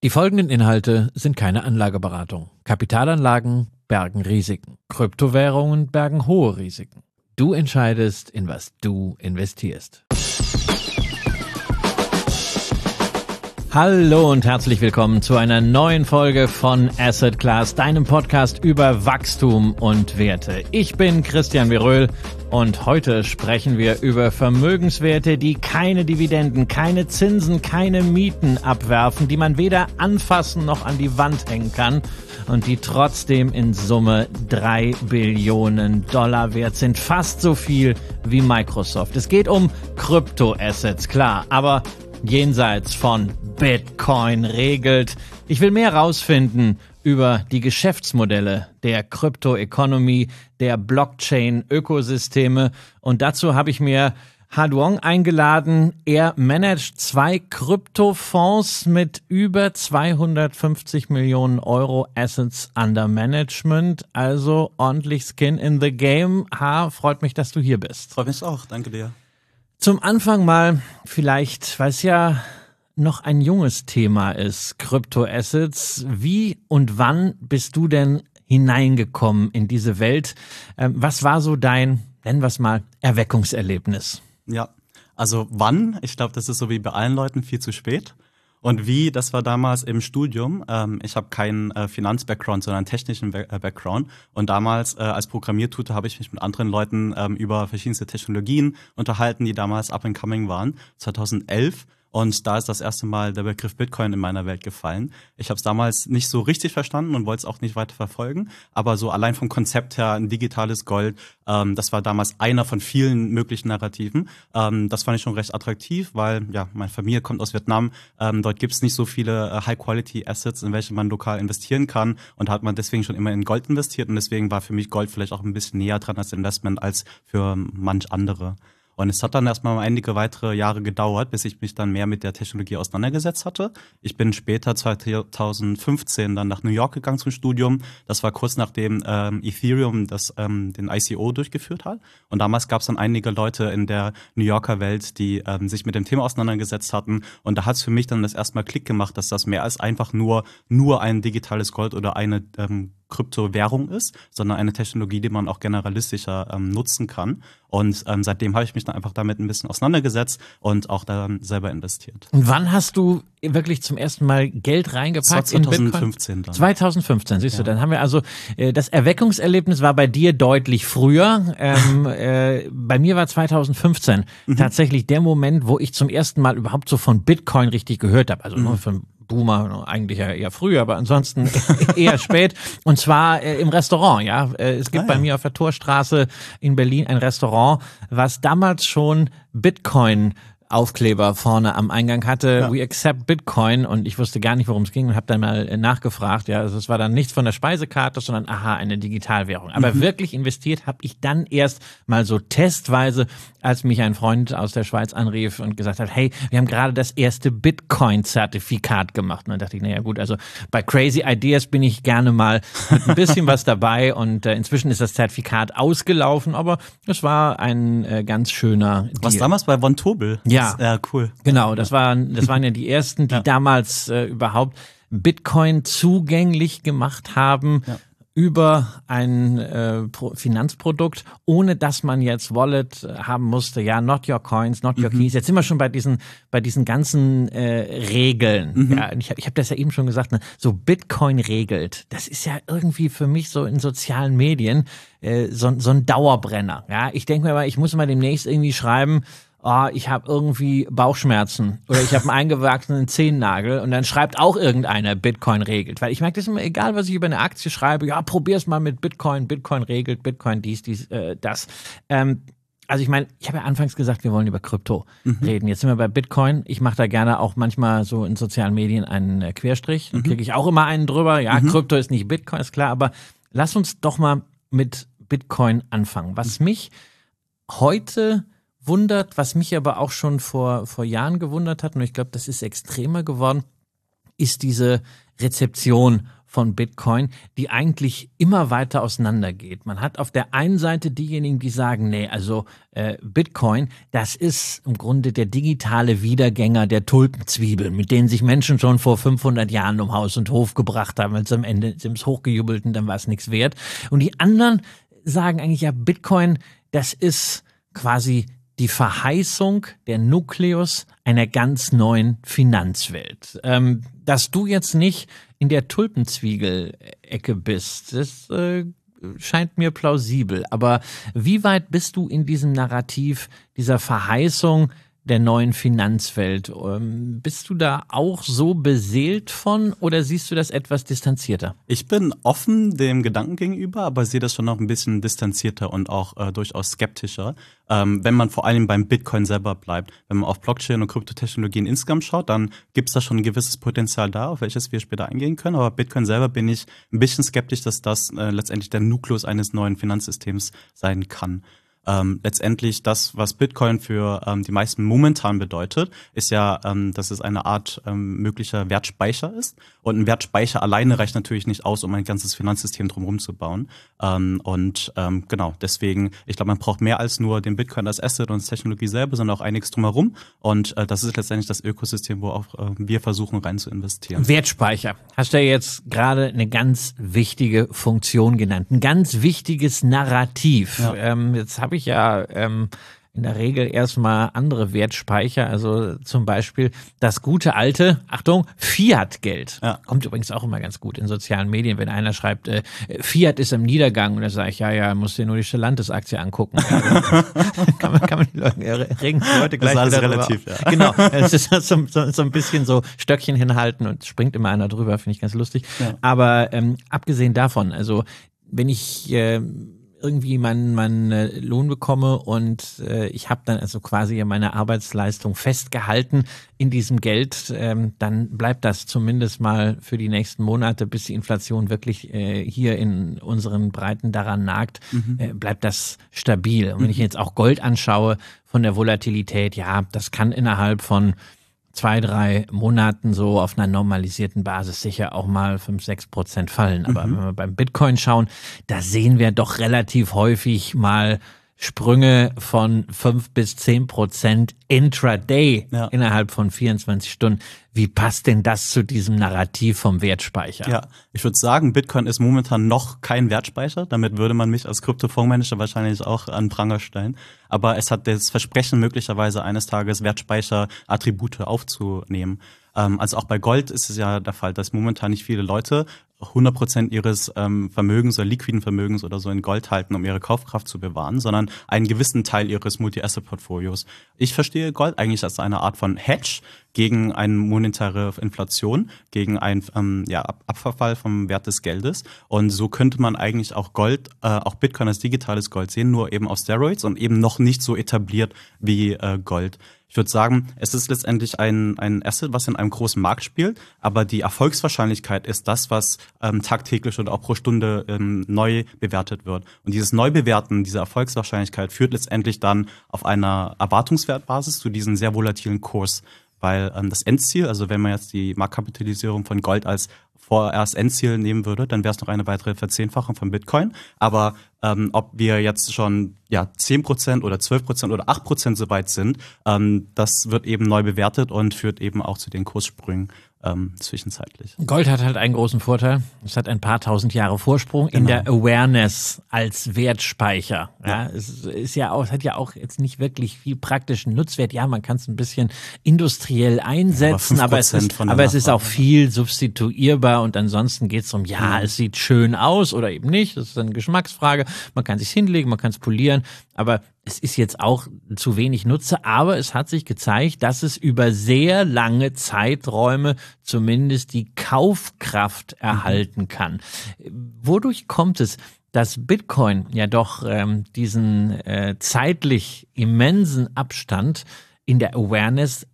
Die folgenden Inhalte sind keine Anlageberatung. Kapitalanlagen bergen Risiken. Kryptowährungen bergen hohe Risiken. Du entscheidest, in was du investierst. Hallo und herzlich willkommen zu einer neuen Folge von Asset Class, deinem Podcast über Wachstum und Werte. Ich bin Christian Veröhl und heute sprechen wir über Vermögenswerte, die keine Dividenden, keine Zinsen, keine Mieten abwerfen, die man weder anfassen noch an die Wand hängen kann und die trotzdem in Summe $3 Billionen wert sind. Fast so viel wie Microsoft. Es geht um Kryptoassets, klar, aber jenseits von Bitcoin regelt. Ich will mehr rausfinden über die Geschäftsmodelle der Crypto-Economy, der Blockchain-Ökosysteme. Und dazu habe ich mir Ha Duong eingeladen. Er managt 2 Kryptofonds mit über 250 Millionen Euro Assets under Management. Also ordentlich Skin in the Game. Ha, freut mich, dass du hier bist. Freut mich auch, danke dir. Zum Anfang mal vielleicht, weil es ja noch ein junges Thema ist, Kryptoassets. Wie und wann bist du denn hineingekommen in diese Welt? Was war so dein, nennen wir es mal, Erweckungserlebnis? Ja, also wann? Ich glaube, das ist so wie bei allen Leuten viel zu spät. Und wie, das war damals im Studium. Ich habe keinen Finanz-Background, sondern einen technischen Background. Und damals als Programmiertutor habe ich mich mit anderen Leuten über verschiedenste Technologien unterhalten, die damals up and coming waren, 2011. Und da ist das erste Mal der Begriff Bitcoin in meiner Welt gefallen. Ich habe es damals nicht so richtig verstanden und wollte es auch nicht weiter verfolgen. Aber so allein vom Konzept her, ein digitales Gold, das war damals einer von vielen möglichen Narrativen. Das fand ich schon recht attraktiv, weil ja, meine Familie kommt aus Vietnam. Dort gibt es nicht so viele High-Quality-Assets, in welche man lokal investieren kann. Und hat man deswegen schon immer in Gold investiert. Und deswegen war für mich Gold vielleicht auch ein bisschen näher dran als Investment als für manch andere. Und es hat dann erstmal einige weitere Jahre gedauert, bis ich mich dann mehr mit der Technologie auseinandergesetzt hatte. Ich bin später 2015 dann nach New York gegangen zum Studium. Das war kurz nachdem Ethereum den ICO durchgeführt hat. Und damals gab es dann einige Leute in der New Yorker Welt, die sich mit dem Thema auseinandergesetzt hatten. Und da hat es für mich dann das erstmal Klick gemacht, dass das mehr als einfach nur ein digitales Gold oder eine Kryptowährung ist, sondern eine Technologie, die man auch generalistischer nutzen kann. Und seitdem habe ich mich dann einfach damit ein bisschen auseinandergesetzt und auch dann selber investiert. Und wann hast du wirklich zum ersten Mal Geld reingepackt in Bitcoin? 2015 dann. 2015, siehst du, dann haben wir also, das Erweckungserlebnis war bei dir deutlich früher. Bei mir war 2015 tatsächlich der Moment, wo ich zum ersten Mal überhaupt so von Bitcoin richtig gehört habe. Also nur von Boomer, eigentlich ja eher früh, aber ansonsten eher spät. Und zwar im Restaurant, ja. Es gibt bei mir auf der Torstraße in Berlin ein Restaurant, was damals schon Bitcoin-Aufkleber vorne am Eingang hatte. Ja. We accept Bitcoin. Und ich wusste gar nicht, worum es ging und habe dann mal nachgefragt. Ja, also es war dann nichts von der Speisekarte, sondern eine Digitalwährung. Aber wirklich investiert habe ich dann erst mal so testweise, als mich ein Freund aus der Schweiz anrief und gesagt hat, hey, wir haben gerade das erste Bitcoin-Zertifikat gemacht. Und dann dachte ich, naja gut, also bei Crazy Ideas bin ich gerne mal mit ein bisschen was dabei. Und inzwischen ist das Zertifikat ausgelaufen, aber es war ein ganz schöner Deal. Was damals bei Von Tobel? Ja, cool. Genau, das waren ja die ersten, die damals überhaupt Bitcoin zugänglich gemacht haben. Ja. Über ein Finanzprodukt, ohne dass man jetzt Wallet haben musste. Ja, not your coins, not your keys. Jetzt sind wir schon bei diesen ganzen Regeln. Ja, ich hab das ja eben schon gesagt, ne? So Bitcoin regelt. Das ist ja irgendwie für mich so in sozialen Medien so ein Dauerbrenner. Ja, ich denke mir mal, ich muss mal demnächst irgendwie schreiben, ich habe irgendwie Bauchschmerzen oder ich habe einen eingewachsenen Zehennagel und dann schreibt auch irgendeiner, Bitcoin regelt. Weil ich merke, das ist immer egal, was ich über eine Aktie schreibe, ja, probier's mal mit Bitcoin, Bitcoin regelt, Bitcoin dies, das. Also ich meine, ich habe ja anfangs gesagt, wir wollen über Krypto reden. Jetzt sind wir bei Bitcoin. Ich mache da gerne auch manchmal so in sozialen Medien einen Querstrich. Dann kriege ich auch immer einen drüber. Ja, Krypto ist nicht Bitcoin, ist klar. Aber lass uns doch mal mit Bitcoin anfangen. Was mich heute wundert, was mich aber auch schon vor Jahren gewundert hat, und ich glaube, das ist extremer geworden, ist diese Rezeption von Bitcoin, die eigentlich immer weiter auseinandergeht. Man hat auf der einen Seite diejenigen, die sagen, nee, also Bitcoin, das ist im Grunde der digitale Wiedergänger der Tulpenzwiebel, mit denen sich Menschen schon vor 500 Jahren um Haus und Hof gebracht haben, als am Ende sind es hochgejubelt und dann war es nichts wert. Und die anderen sagen eigentlich, ja, Bitcoin, das ist quasi die Verheißung, der Nukleus einer ganz neuen Finanzwelt. Dass du jetzt nicht in der Tulpenzwiebel-Ecke bist, das scheint mir plausibel. Aber wie weit bist du in diesem Narrativ dieser Verheißung der neuen Finanzwelt? Bist du da auch so beseelt von oder siehst du das etwas distanzierter? Ich bin offen dem Gedanken gegenüber, aber sehe das schon noch ein bisschen distanzierter und auch durchaus skeptischer. Wenn man vor allem beim Bitcoin selber bleibt. Wenn man auf Blockchain und Kryptotechnologien insgesamt schaut, dann gibt es da schon ein gewisses Potenzial da, auf welches wir später eingehen können. Aber Bitcoin selber bin ich ein bisschen skeptisch, dass das letztendlich der Nukleus eines neuen Finanzsystems sein kann. Letztendlich das, was Bitcoin für die meisten momentan bedeutet, ist ja, dass es eine Art möglicher Wertspeicher ist. Und ein Wertspeicher alleine reicht natürlich nicht aus, um ein ganzes Finanzsystem drumherum zu bauen. Genau, deswegen, ich glaube, man braucht mehr als nur den Bitcoin als Asset und als Technologie selber, sondern auch einiges drumherum. Und das ist letztendlich das Ökosystem, wo auch wir versuchen, rein zu investieren. Wertspeicher. Hast du ja jetzt gerade eine ganz wichtige Funktion genannt. Ein ganz wichtiges Narrativ. Ja. Jetzt habe ich ja in der Regel erstmal andere Wertspeicher, also zum Beispiel das gute alte, Achtung, Fiat-Geld. Ja. Kommt übrigens auch immer ganz gut in sozialen Medien, wenn einer schreibt, Fiat ist im Niedergang und dann sage ich, ja, musst dir nur die Stellantis-Aktie angucken. kann man die Leute, regen die Leute gleich das ist wieder alles relativ, ja. Genau, es ist so ein bisschen so Stöckchen hinhalten und springt immer einer drüber, finde ich ganz lustig. Ja. Aber abgesehen davon, also wenn ich irgendwie meinen Lohn bekomme und ich habe dann also quasi meine Arbeitsleistung festgehalten in diesem Geld, dann bleibt das zumindest mal für die nächsten Monate, bis die Inflation wirklich hier in unseren Breiten daran nagt, bleibt das stabil. Und wenn ich jetzt auch Gold anschaue von der Volatilität, ja, das kann innerhalb von 2-3 Monaten so auf einer normalisierten Basis sicher auch mal 5-6% fallen. Aber wenn wir beim Bitcoin schauen, da sehen wir doch relativ häufig mal Sprünge von 5-10% intraday innerhalb von 24 Stunden. Wie passt denn das zu diesem Narrativ vom Wertspeicher? Ja, ich würde sagen, Bitcoin ist momentan noch kein Wertspeicher. Damit würde man mich als Kryptofondsmanager wahrscheinlich auch an Pranger stellen. Aber es hat das Versprechen, möglicherweise eines Tages Wertspeicher-Attribute aufzunehmen. Also auch bei Gold ist es ja der Fall, dass momentan nicht viele Leute 100% ihres Vermögens oder liquiden Vermögens oder so in Gold halten, um ihre Kaufkraft zu bewahren, sondern einen gewissen Teil ihres Multi-Asset-Portfolios. Ich verstehe Gold eigentlich als eine Art von Hedge gegen eine monetäre Inflation, gegen einen Abverfall vom Wert des Geldes. Und so könnte man eigentlich auch Gold, auch Bitcoin als digitales Gold sehen, nur eben auf Steroids und eben noch nicht so etabliert wie Gold. Ich würde sagen, es ist letztendlich ein Asset, was in einem großen Markt spielt, aber die Erfolgswahrscheinlichkeit ist das, was tagtäglich oder auch pro Stunde neu bewertet wird. Und dieses Neubewerten, diese Erfolgswahrscheinlichkeit führt letztendlich dann auf einer Erwartungswertbasis zu diesem sehr volatilen Kurs. Weil das Endziel, also wenn man jetzt die Marktkapitalisierung von Gold als vorerst Endziel nehmen würde, dann wäre es noch eine weitere Verzehnfachung von Bitcoin. Aber ob wir jetzt schon 10% oder 12% oder 8% so weit sind, das wird eben neu bewertet und führt eben auch zu den Kurssprüngen zwischenzeitlich. Gold hat halt einen großen Vorteil. Es hat ein paar tausend Jahre Vorsprung in der Awareness als Wertspeicher. Ja, es hat ja auch jetzt nicht wirklich viel praktischen Nutzwert. Ja, man kann es ein bisschen industriell einsetzen, aber es ist auch viel substituierbar und ansonsten geht es um, es sieht schön aus oder eben nicht. Das ist eine Geschmacksfrage. Man kann sich hinlegen, man kann es polieren, aber es ist jetzt auch zu wenig Nutzer, aber es hat sich gezeigt, dass es über sehr lange Zeiträume zumindest die Kaufkraft erhalten kann. Wodurch kommt es, dass Bitcoin ja doch diesen zeitlich immensen Abstand in der Awareness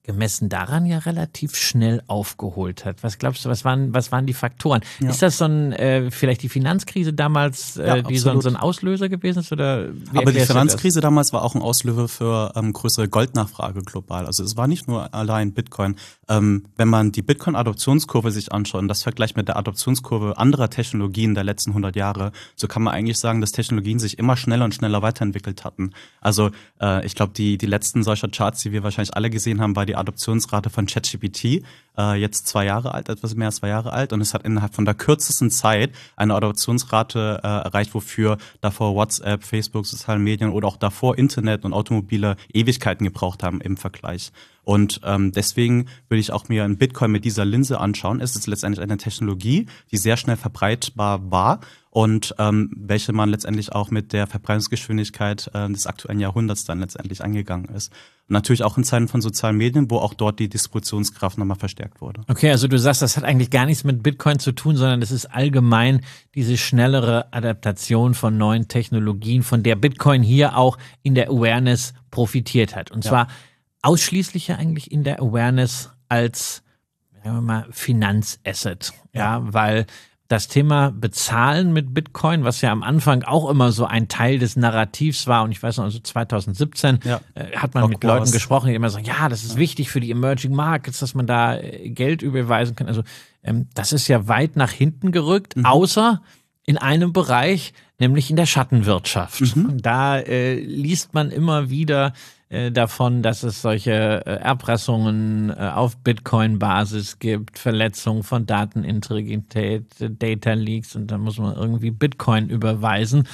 gemessen daran ja relativ schnell aufgeholt hat. Was glaubst du, was waren die Faktoren? Ja. Ist das vielleicht die Finanzkrise damals, die so ein Auslöser gewesen ist? Oder aber die Finanzkrise damals war auch ein Auslöser für größere Goldnachfrage global. Also es war nicht nur allein Bitcoin. Wenn man die Bitcoin-Adoptionskurve sich anschaut und das vergleicht mit der Adoptionskurve anderer Technologien der letzten 100 Jahre, so kann man eigentlich sagen, dass Technologien sich immer schneller und schneller weiterentwickelt hatten. Also ich glaube, die letzten solcher Charts, die wir wahrscheinlich alle gesehen haben, war die Adoptionsrate von ChatGPT, jetzt 2 Jahre alt, etwas mehr als 2 Jahre alt, und es hat innerhalb von der kürzesten Zeit eine Adoptionsrate erreicht, wofür davor WhatsApp, Facebook, soziale Medien oder auch davor Internet und Automobile Ewigkeiten gebraucht haben im Vergleich. Und deswegen würde ich auch mir einen Bitcoin mit dieser Linse anschauen. Es ist letztendlich eine Technologie, die sehr schnell verbreitbar war und welche man letztendlich auch mit der Verbreitungsgeschwindigkeit des aktuellen Jahrhunderts dann letztendlich angegangen ist. Und natürlich auch in Zeiten von sozialen Medien, wo auch dort die Distributionskraft nochmal verstärkt wurde. Okay, also du sagst, das hat eigentlich gar nichts mit Bitcoin zu tun, sondern das ist allgemein diese schnellere Adaptation von neuen Technologien, von der Bitcoin hier auch in der Awareness profitiert hat. Und zwar ausschließlich ja eigentlich in der Awareness als, sagen wir mal, Finanzasset. Ja, weil das Thema Bezahlen mit Bitcoin, was ja am Anfang auch immer so ein Teil des Narrativs war, und ich weiß noch, also 2017 hat man mit Leuten gesprochen, die immer sagen, ja, das ist wichtig für die Emerging Markets, dass man da Geld überweisen kann. Also das ist ja weit nach hinten gerückt, außer in einem Bereich, nämlich in der Schattenwirtschaft. Da liest man immer wieder davon, dass es solche Erpressungen auf Bitcoin-Basis gibt, Verletzungen von Datenintegrität, Data Leaks, und da muss man irgendwie Bitcoin überweisen.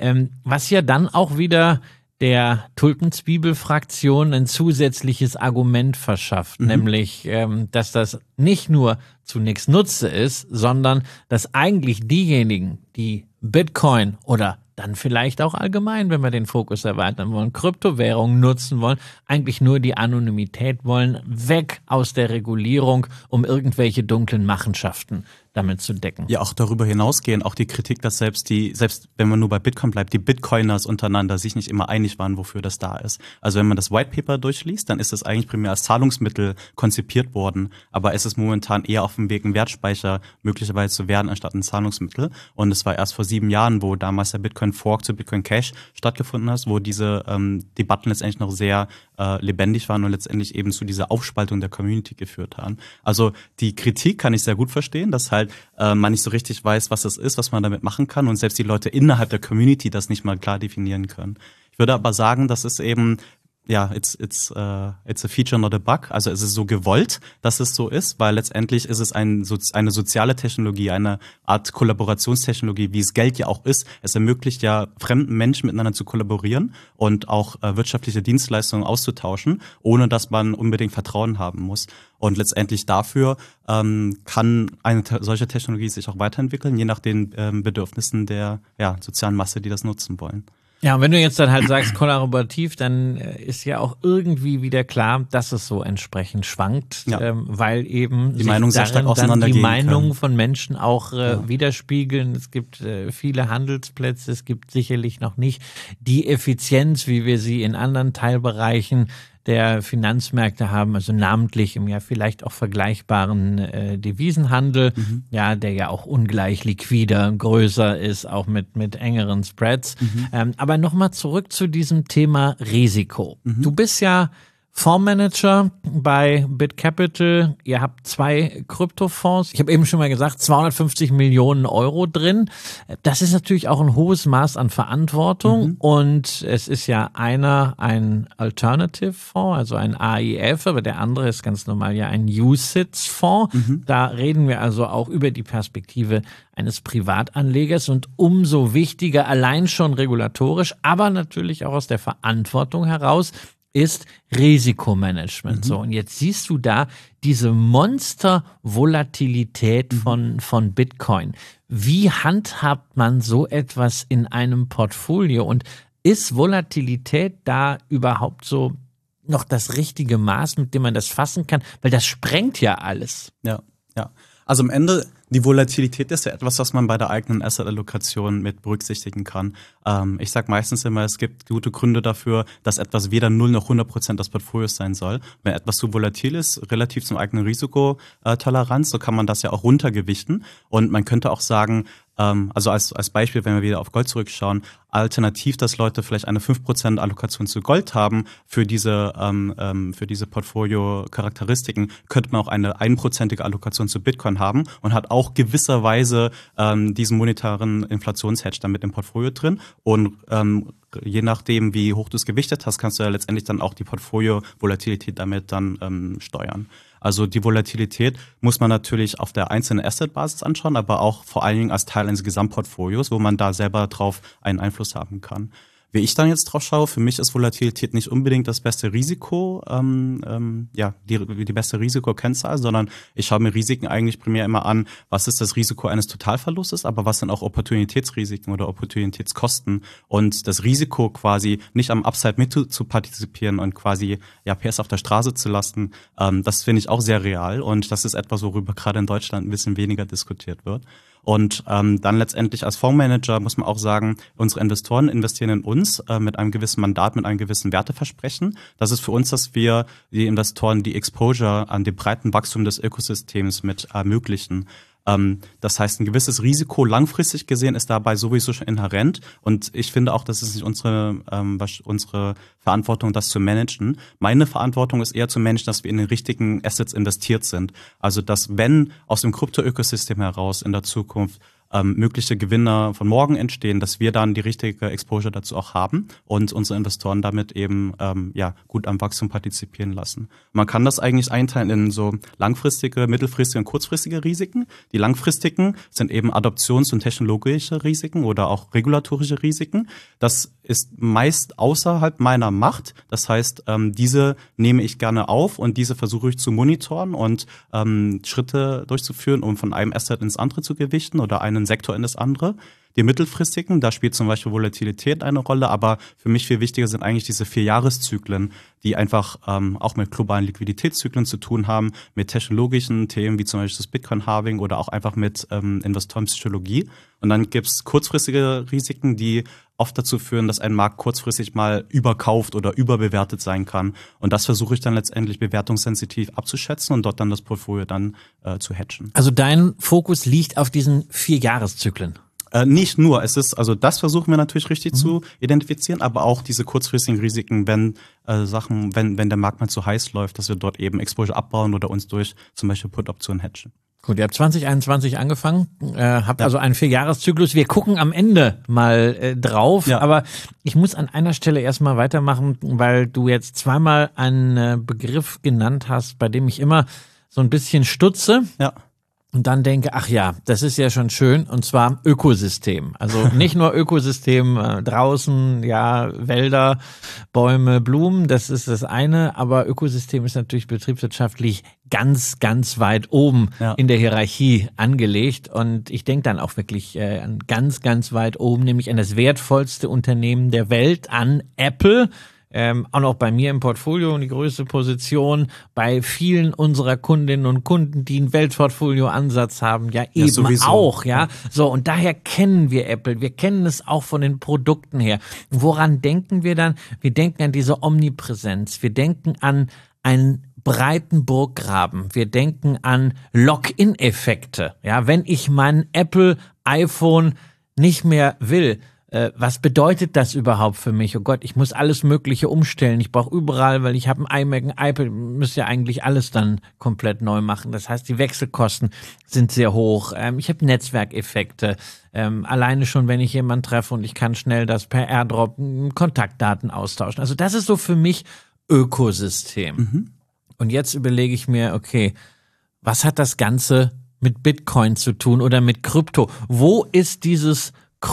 Was ja dann auch wieder der Tulpenzwiebel-Fraktion ein zusätzliches Argument verschafft, nämlich, dass das nicht nur zunächst Nutze ist, sondern dass eigentlich diejenigen, die Bitcoin oder dann vielleicht auch allgemein, wenn wir den Fokus erweitern wollen, Kryptowährungen nutzen wollen, eigentlich nur die Anonymität wollen, weg aus der Regulierung, um irgendwelche dunklen Machenschaften damit zu decken. Ja, auch darüber hinausgehend, auch die Kritik, dass selbst wenn man nur bei Bitcoin bleibt, die Bitcoiners untereinander sich nicht immer einig waren, wofür das da ist. Also wenn man das White Paper durchliest, dann ist es eigentlich primär als Zahlungsmittel konzipiert worden, aber es ist momentan eher auf dem Weg, ein Wertspeicher möglicherweise zu werden, anstatt ein Zahlungsmittel. Und es war erst vor 7 Jahren, wo damals der Bitcoin Fork zu Bitcoin Cash stattgefunden hat, wo diese Debatten letztendlich noch sehr lebendig waren und letztendlich eben zu dieser Aufspaltung der Community geführt haben. Also die Kritik kann ich sehr gut verstehen, dass halt man nicht so richtig weiß, was das ist, was man damit machen kann, und selbst die Leute innerhalb der Community das nicht mal klar definieren können. Ich würde aber sagen, dass es eben it's a feature, not a bug. Also es ist so gewollt, dass es so ist, weil letztendlich ist es eine soziale Technologie, eine Art Kollaborationstechnologie, wie es Geld ja auch ist. Es ermöglicht ja fremden Menschen miteinander zu kollaborieren und auch wirtschaftliche Dienstleistungen auszutauschen, ohne dass man unbedingt Vertrauen haben muss. Und letztendlich dafür kann eine solche Technologie sich auch weiterentwickeln, je nach den Bedürfnissen der sozialen Masse, die das nutzen wollen. Ja, und wenn du jetzt dann halt sagst kollaborativ, dann ist ja auch irgendwie wieder klar, dass es so entsprechend schwankt, weil eben die Meinungen sehr stark auseinandergehen, die Meinungen von Menschen auch widerspiegeln. Es gibt viele Handelsplätze, es gibt sicherlich noch nicht die Effizienz, wie wir sie in anderen Teilbereichen der Finanzmärkte haben, also namentlich im ja vielleicht auch vergleichbaren Devisenhandel, der ja auch ungleich liquider, größer ist, auch mit engeren Spreads. Aber nochmal zurück zu diesem Thema Risiko. Du bist ja Fondsmanager bei BitCapital. Ihr habt 2 Kryptofonds. Ich habe eben schon mal gesagt, 250 Millionen Euro drin. Das ist natürlich auch ein hohes Maß an Verantwortung. Und es ist ja ein Alternative-Fonds, also ein AIF, aber der andere ist ganz normal ja ein UCITS-Fonds. Da reden wir also auch über die Perspektive eines Privatanlegers, und umso wichtiger, allein schon regulatorisch, aber natürlich auch aus der Verantwortung heraus, ist Risikomanagement. So, und jetzt siehst du da diese Monster-Volatilität von Bitcoin. Wie handhabt man so etwas in einem Portfolio? Und ist Volatilität da überhaupt so noch das richtige Maß, mit dem man das fassen kann? Weil das sprengt ja alles. Ja. Also am Ende, die Volatilität ist ja etwas, was man bei der eigenen Asset-Allokation mit berücksichtigen kann. Ich sage meistens immer, es gibt gute Gründe dafür, dass etwas weder 0 noch 100% des Portfolios sein soll. Wenn etwas zu volatil ist, relativ zum eigenen Risikotoleranz, so kann man das ja auch runtergewichten. Und man könnte auch sagen, also als Beispiel, wenn wir wieder auf Gold zurückschauen, alternativ, dass Leute vielleicht eine 5% Allokation zu Gold haben für diese Portfolio-Charakteristiken, könnte man auch eine 1%ige Allokation zu Bitcoin haben und hat auch gewisserweise diesen monetären Inflationshedge dann mit im Portfolio drin. Und je nachdem, wie hoch du es gewichtet hast, kannst du ja letztendlich dann auch die Portfolio-Volatilität damit dann steuern. Also die Volatilität muss man natürlich auf der einzelnen Asset-Basis anschauen, aber auch vor allen Dingen als Teil eines Gesamtportfolios, wo man da selber drauf einen Einfluss haben kann. Wie ich dann jetzt drauf schaue, für mich ist Volatilität nicht unbedingt das beste Risiko, die beste Risikokennzahl, sondern ich schaue mir Risiken eigentlich primär immer an, was ist das Risiko eines Totalverlustes, aber was sind auch Opportunitätsrisiken oder Opportunitätskosten und das Risiko quasi nicht am Upside mit zu partizipieren und quasi PS auf der Straße zu lassen, das finde ich auch sehr real und das ist etwas, worüber gerade in Deutschland ein bisschen weniger diskutiert wird. Und dann letztendlich als Fondsmanager muss man auch sagen, unsere Investoren investieren in uns mit einem gewissen Mandat, mit einem gewissen Werteversprechen. Das ist für uns, dass wir die Investoren die Exposure an dem breiten Wachstum des Ökosystems mit ermöglichen. Das heißt, ein gewisses Risiko langfristig gesehen ist dabei sowieso schon inhärent. Und ich finde auch, das ist nicht unsere Verantwortung, das zu managen. Meine Verantwortung ist eher zu managen, dass wir in den richtigen Assets investiert sind. Also, dass wenn aus dem Krypto-Ökosystem heraus in der Zukunft mögliche Gewinner von morgen entstehen, dass wir dann die richtige Exposure dazu auch haben und unsere Investoren damit eben gut am Wachstum partizipieren lassen. Man kann das eigentlich einteilen in so langfristige, mittelfristige und kurzfristige Risiken. Die langfristigen sind eben Adoptions- und technologische Risiken oder auch regulatorische Risiken. Das ist meist außerhalb meiner Macht. Das heißt, diese nehme ich gerne auf und diese versuche ich zu monitoren und Schritte durchzuführen, um von einem Asset ins andere zu gewichten oder einen Sektor in das andere. Die mittelfristigen, da spielt zum Beispiel Volatilität eine Rolle, aber für mich viel wichtiger sind eigentlich diese 4-Jahreszyklen, die einfach auch mit globalen Liquiditätszyklen zu tun haben, mit technologischen Themen wie zum Beispiel das Bitcoin-Halving oder auch einfach mit Investorenpsychologie. Und dann gibt's kurzfristige Risiken, die oft dazu führen, dass ein Markt kurzfristig mal überkauft oder überbewertet sein kann. Und das versuche ich dann letztendlich bewertungssensitiv abzuschätzen und dort dann das Portfolio dann zu hedgen. Also dein Fokus liegt auf diesen 4-Jahreszyklen? Nicht nur. Das versuchen wir natürlich richtig zu identifizieren, aber auch diese kurzfristigen Risiken, wenn der Markt mal zu heiß läuft, dass wir dort eben Exposure abbauen oder uns durch zum Beispiel Put-Optionen hedgen. Gut, ihr habt 2021 angefangen, habt also einen 4-Jahreszyklus. Wir gucken am Ende mal drauf, aber ich muss an einer Stelle erstmal weitermachen, weil du jetzt zweimal einen Begriff genannt hast, bei dem ich immer so ein bisschen stutze. Ja. Und dann denke, ach ja, das ist ja schon schön, und zwar Ökosystem. Also nicht nur Ökosystem draußen, ja, Wälder, Bäume, Blumen, das ist das eine, aber Ökosystem ist natürlich betriebswirtschaftlich ganz, ganz weit oben in der Hierarchie angelegt. Und ich denke dann auch wirklich an ganz, ganz weit oben, nämlich an das wertvollste Unternehmen der Welt, an Apple. Auch noch bei mir im Portfolio die größte Position, bei vielen unserer Kundinnen und Kunden, die einen Weltportfolio-Ansatz haben, eben sowieso. Auch, So, und daher kennen wir Apple, wir kennen es auch von den Produkten her. Woran denken wir dann? Wir denken an diese Omnipräsenz, wir denken an einen breiten Burggraben, wir denken an Lock-in-Effekte. Ja, wenn ich mein Apple iPhone nicht mehr will, was bedeutet das überhaupt für mich? Oh Gott, ich muss alles Mögliche umstellen. Ich brauche überall, weil ich habe ein iMac, ein iPad, müsste ja eigentlich alles dann komplett neu machen. Das heißt, die Wechselkosten sind sehr hoch. Ich habe Netzwerkeffekte. Alleine schon, wenn ich jemanden treffe und ich kann schnell das per AirDrop Kontaktdaten austauschen. Also das ist so für mich Ökosystem. Und jetzt überlege ich mir, okay, was hat das Ganze mit Bitcoin zu tun oder mit Krypto? Wo ist dieses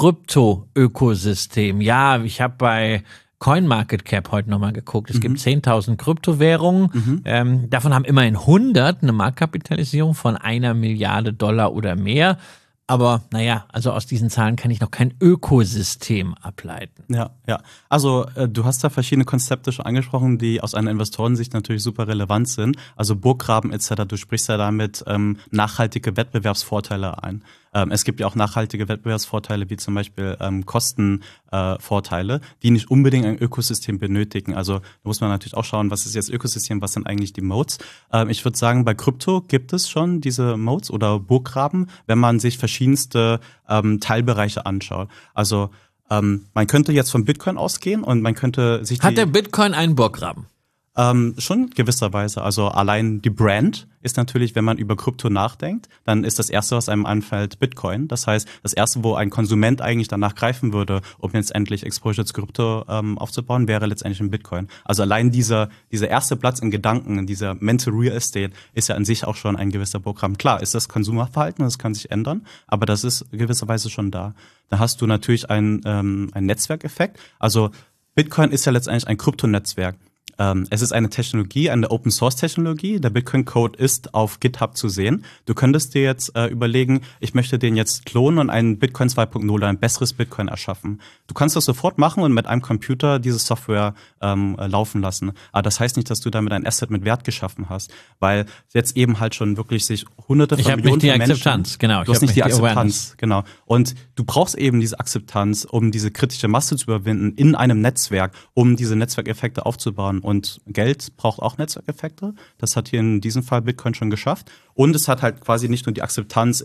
Krypto-Ökosystem? Ja, ich habe bei CoinMarketCap heute nochmal geguckt. Es gibt 10.000 Kryptowährungen. Davon haben immerhin 100 eine Marktkapitalisierung von $1 Milliarde oder mehr. Aber naja, also aus diesen Zahlen kann ich noch kein Ökosystem ableiten. Ja. Also du hast da verschiedene Konzepte schon angesprochen, die aus einer Investorensicht natürlich super relevant sind. Also Burggraben etc., du sprichst ja damit nachhaltige Wettbewerbsvorteile ein. Es gibt ja auch nachhaltige Wettbewerbsvorteile, wie zum Beispiel Kostenvorteile, die nicht unbedingt ein Ökosystem benötigen. Also da muss man natürlich auch schauen, was ist jetzt Ökosystem, was sind eigentlich die Moats. Ich würde sagen, bei Krypto gibt es schon diese Moats oder Burggraben, wenn man sich verschiedenste Teilbereiche anschaut. Also man könnte jetzt von Bitcoin ausgehen und man könnte sich Hat der Bitcoin einen Burggraben? Schon gewisserweise. Also allein die Brand ist natürlich, wenn man über Krypto nachdenkt, dann ist das Erste, was einem anfällt, Bitcoin. Das heißt, das Erste, wo ein Konsument eigentlich danach greifen würde, um jetzt endlich Exposure zu Krypto aufzubauen, wäre letztendlich ein Bitcoin. Also allein dieser erste Platz in Gedanken, dieser Mental Real Estate, ist ja an sich auch schon ein gewisser Programm. Klar, ist das Konsumerverhalten, das kann sich ändern, aber das ist gewisserweise schon da. Da hast du natürlich einen Netzwerkeffekt. Also Bitcoin ist ja letztendlich ein Kryptonetzwerk. Es ist eine Technologie, eine Open-Source-Technologie. Der Bitcoin-Code ist auf GitHub zu sehen. Du könntest dir jetzt überlegen, ich möchte den jetzt klonen und einen Bitcoin 2.0 oder ein besseres Bitcoin erschaffen. Du kannst das sofort machen und mit einem Computer diese Software laufen lassen. Aber das heißt nicht, dass du damit ein Asset mit Wert geschaffen hast, weil jetzt eben halt schon wirklich sich hunderte von Millionen von Menschen... Ich habe nicht die Akzeptanz, genau. Du hast nicht die Akzeptanz, genau. Und du brauchst eben diese Akzeptanz, um diese kritische Masse zu überwinden in einem Netzwerk, um diese Netzwerkeffekte aufzubauen. Und Geld braucht auch Netzwerkeffekte. Das hat hier in diesem Fall Bitcoin schon geschafft. Und es hat halt quasi nicht nur die Akzeptanz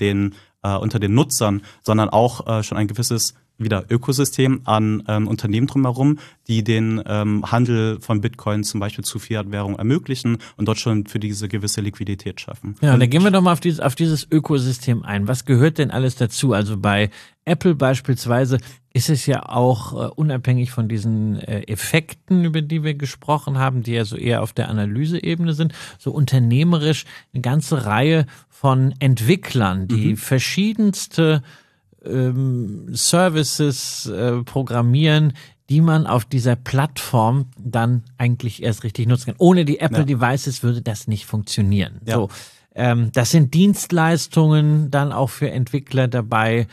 unter den Nutzern, sondern auch schon ein gewisses Ökosystem an Unternehmen drumherum, die den Handel von Bitcoin zum Beispiel zu Fiat-Währung ermöglichen und dort schon für diese gewisse Liquidität schaffen. Ja, dann gehen wir doch mal auf dieses Ökosystem ein. Was gehört denn alles dazu? Also bei Apple beispielsweise ist es ja auch unabhängig von diesen Effekten, über die wir gesprochen haben, die ja so eher auf der Analyseebene sind, so unternehmerisch eine ganze Reihe von Entwicklern, die verschiedenste Services programmieren, die man auf dieser Plattform dann eigentlich erst richtig nutzen kann. Ohne die Apple-Devices würde das nicht funktionieren. Ja. So, das sind Dienstleistungen dann auch für Entwickler dabei.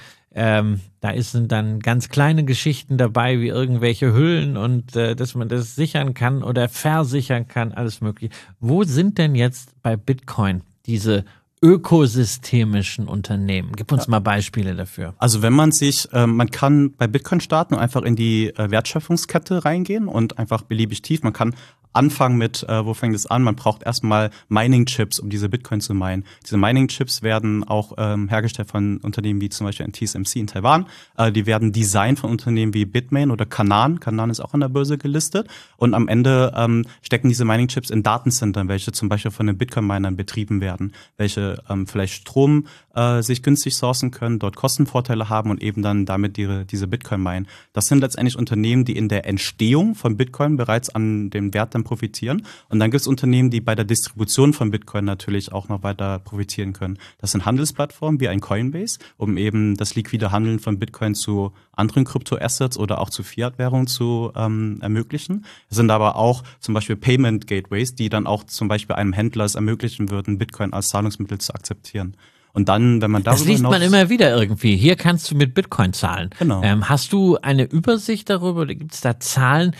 Da sind dann ganz kleine Geschichten dabei, wie irgendwelche Hüllen und dass man das sichern kann oder versichern kann, alles mögliche. Wo sind denn jetzt bei Bitcoin diese ökosystemischen Unternehmen? Gib uns mal Beispiele dafür. Also wenn man man kann bei Bitcoin starten und einfach in die Wertschöpfungskette reingehen und einfach beliebig tief. Man kann anfangen mit, wo fängt es an? Man braucht erstmal Mining-Chips, um diese Bitcoin zu minen. Diese Mining-Chips werden auch hergestellt von Unternehmen wie zum Beispiel TSMC in Taiwan. Die werden designt von Unternehmen wie Bitmain oder Canaan. Canaan ist auch an der Börse gelistet. Und am Ende stecken diese Mining-Chips in Datencentern, welche zum Beispiel von den Bitcoin-Minern betrieben werden, welche vielleicht Strom sich günstig sourcen können, dort Kostenvorteile haben und eben dann damit diese Bitcoin meinen. Das sind letztendlich Unternehmen, die in der Entstehung von Bitcoin bereits an dem Wert dann profitieren. Und dann gibt es Unternehmen, die bei der Distribution von Bitcoin natürlich auch noch weiter profitieren können. Das sind Handelsplattformen wie ein Coinbase, um eben das liquide Handeln von Bitcoin zu anderen Kryptoassets oder auch zu Fiat-Währungen zu ermöglichen. Es sind aber auch zum Beispiel Payment Gateways, die dann auch zum Beispiel einem Händler es ermöglichen würden, Bitcoin als Zahlungsmittel zu akzeptieren. Und dann, wenn man darüber Das liest man immer wieder irgendwie. Hier kannst du mit Bitcoin zahlen. Genau. Hast du eine Übersicht darüber oder gibt es da Zahlen,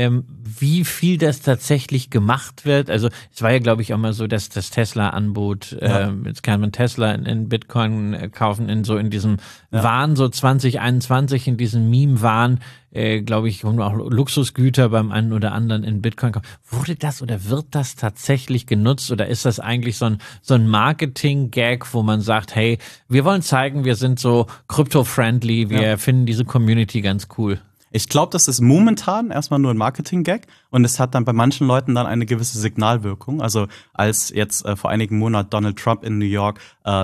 wie viel das tatsächlich gemacht wird? Also es war ja, glaube ich, auch mal so, dass das Tesla anbot, jetzt kann man Tesla in Bitcoin kaufen, in diesem Wahn, so 2021, in diesem Meme-Wahn, glaube ich, und auch Luxusgüter beim einen oder anderen in Bitcoin kaufen. Wurde das oder wird das tatsächlich genutzt oder ist das eigentlich so ein Marketing-Gag, wo man sagt, hey, wir wollen zeigen, wir sind so crypto-friendly, wir finden diese Community ganz cool? Ich glaube, das ist momentan erstmal nur ein Marketing-Gag und es hat dann bei manchen Leuten dann eine gewisse Signalwirkung. Also als jetzt vor einigen Monaten Donald Trump in New York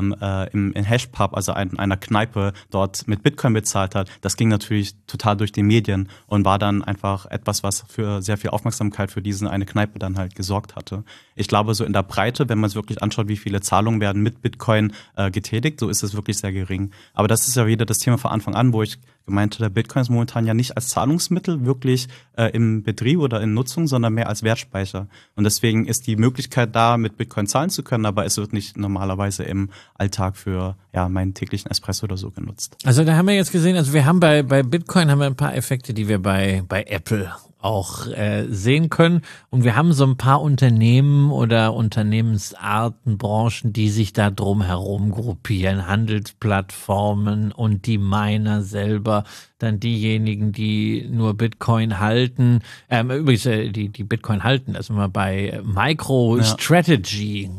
in Hashpub, also einer Kneipe, dort mit Bitcoin bezahlt hat, das ging natürlich total durch die Medien und war dann einfach etwas, was für sehr viel Aufmerksamkeit für eine Kneipe dann halt gesorgt hatte. Ich glaube, so in der Breite, wenn man es wirklich anschaut, wie viele Zahlungen werden mit Bitcoin getätigt, so ist es wirklich sehr gering. Aber das ist ja wieder das Thema von Anfang an, wo ich gemeinte, der Bitcoin ist momentan ja nicht als Zahlungsmittel wirklich im Betrieb oder in Nutzung, sondern mehr als Wertspeicher. Und deswegen ist die Möglichkeit da, mit Bitcoin zahlen zu können, aber es wird nicht normalerweise im Alltag für meinen täglichen Espresso oder so genutzt. Also da haben wir jetzt gesehen, also wir haben bei Bitcoin haben wir ein paar Effekte, die wir bei Apple auch sehen können. Und wir haben so ein paar Unternehmen oder Unternehmensarten, Branchen, die sich da drum herum gruppieren. Handelsplattformen und die Miner selber, dann diejenigen, die nur Bitcoin halten. Übrigens, die Bitcoin halten, also mal bei MicroStrategy.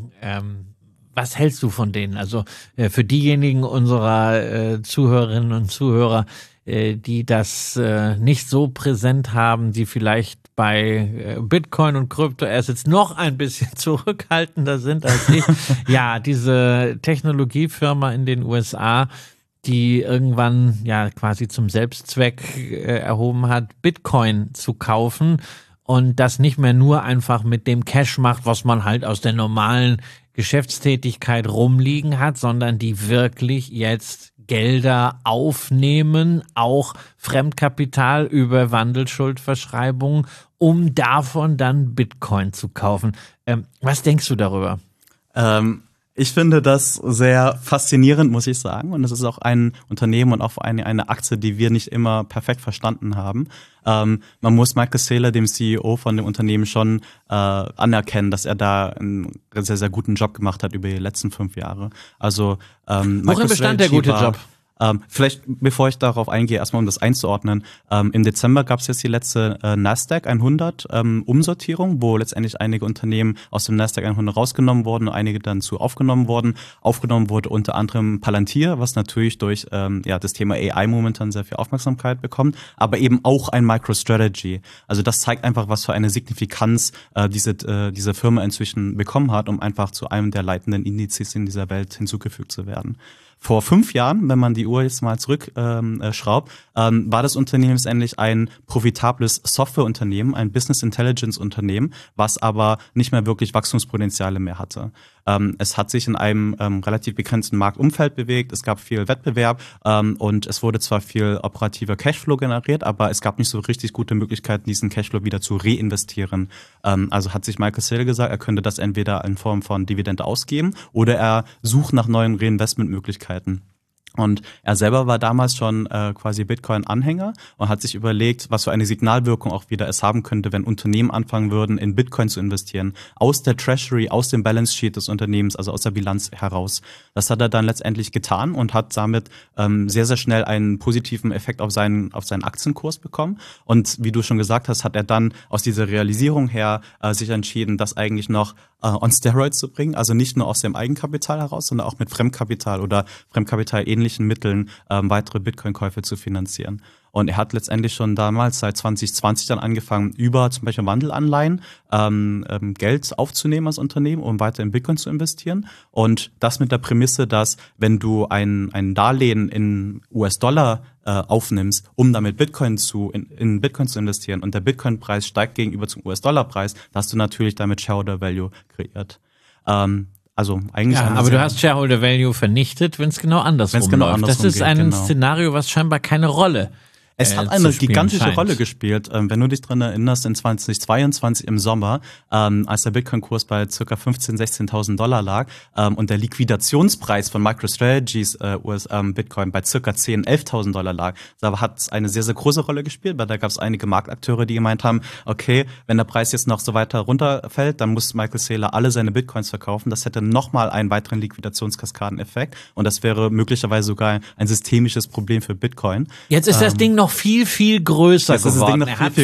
Was hältst du von denen? Also für diejenigen unserer Zuhörerinnen und Zuhörer, die das nicht so präsent haben, die vielleicht bei Bitcoin und Kryptoassets noch ein bisschen zurückhaltender sind als ich. Ja, diese Technologiefirma in den USA, die irgendwann ja quasi zum Selbstzweck erhoben hat, Bitcoin zu kaufen und das nicht mehr nur einfach mit dem Cash macht, was man halt aus der normalen Geschäftstätigkeit rumliegen hat, sondern die wirklich jetzt Gelder aufnehmen, auch Fremdkapital über Wandelschuldverschreibungen, um davon dann Bitcoin zu kaufen. Was denkst du darüber? Ich finde das sehr faszinierend, muss ich sagen. Und es ist auch ein Unternehmen und auch eine Aktie, die wir nicht immer perfekt verstanden haben. Man muss Michael Saylor, dem CEO von dem Unternehmen, schon anerkennen, dass er da einen sehr, sehr guten Job gemacht hat über die letzten 5 Jahre. Also worin bestand der gute Job? Vielleicht, bevor ich darauf eingehe, erstmal um das einzuordnen. Im Dezember gab es jetzt die letzte Nasdaq 100 Umsortierung, wo letztendlich einige Unternehmen aus dem Nasdaq 100 rausgenommen wurden und einige dann aufgenommen wurden. Aufgenommen wurde unter anderem Palantir, was natürlich durch das Thema AI momentan sehr viel Aufmerksamkeit bekommt, aber eben auch ein MicroStrategy. Also das zeigt einfach, was für eine Signifikanz diese Firma inzwischen bekommen hat, um einfach zu einem der leitenden Indizes in dieser Welt hinzugefügt zu werden. Vor 5 Jahren, wenn man die Uhr jetzt mal zurückschraubt, war das Unternehmen letztendlich ein profitables Softwareunternehmen, ein Business Intelligence Unternehmen, was aber nicht mehr wirklich Wachstumspotenziale mehr hatte. Es hat sich in einem relativ begrenzten Marktumfeld bewegt, es gab viel Wettbewerb und es wurde zwar viel operativer Cashflow generiert, aber es gab nicht so richtig gute Möglichkeiten, diesen Cashflow wieder zu reinvestieren. Also hat sich Michael Saylor gesagt, er könnte das entweder in Form von Dividende ausgeben oder er sucht nach neuen Reinvestmentmöglichkeiten. Und er selber war damals schon quasi Bitcoin-Anhänger und hat sich überlegt, was für eine Signalwirkung auch wieder es haben könnte, wenn Unternehmen anfangen würden, in Bitcoin zu investieren, aus der Treasury, aus dem Balance Sheet des Unternehmens, also aus der Bilanz heraus. Das hat er dann letztendlich getan und hat damit sehr, sehr schnell einen positiven Effekt auf seinen Aktienkurs bekommen. Und wie du schon gesagt hast, hat er dann aus dieser Realisierung her sich entschieden, das eigentlich noch on Steroids zu bringen, also nicht nur aus dem Eigenkapital heraus, sondern auch mit Fremdkapital oder Fremdkapital-ähnlichen Mitteln weitere Bitcoin-Käufe zu finanzieren. Und er hat letztendlich schon damals seit 2020 dann angefangen, über zum Beispiel Wandelanleihen Geld aufzunehmen als Unternehmen, um weiter in Bitcoin zu investieren. Und das mit der Prämisse, dass wenn du ein Darlehen in US-Dollar aufnimmst, um damit in Bitcoin zu investieren und der Bitcoin-Preis steigt gegenüber zum US-Dollar-Preis, da hast du natürlich damit Shareholder Value kreiert. Also eigentlich aber du hast Shareholder Value vernichtet, wenn es genau andersrum läuft. Das ist ein Szenario, was scheinbar keine Rolle Es hat eine gigantische Rolle gespielt. Wenn du dich dran erinnerst, in 2022 im Sommer, als der Bitcoin-Kurs bei ca. 15.000, 16.000 Dollar lag und der Liquidationspreis von MicroStrategies Bitcoin bei ca. 10.000, 11.000 Dollar lag, da hat es eine sehr, sehr große Rolle gespielt, weil da gab es einige Marktakteure, die gemeint haben, okay, wenn der Preis jetzt noch so weiter runterfällt, dann muss Michael Saylor alle seine Bitcoins verkaufen. Das hätte nochmal einen weiteren Liquidationskaskadeneffekt und das wäre möglicherweise sogar ein systemisches Problem für Bitcoin. Jetzt ist das Ding noch viel, viel größer geworden. Er hat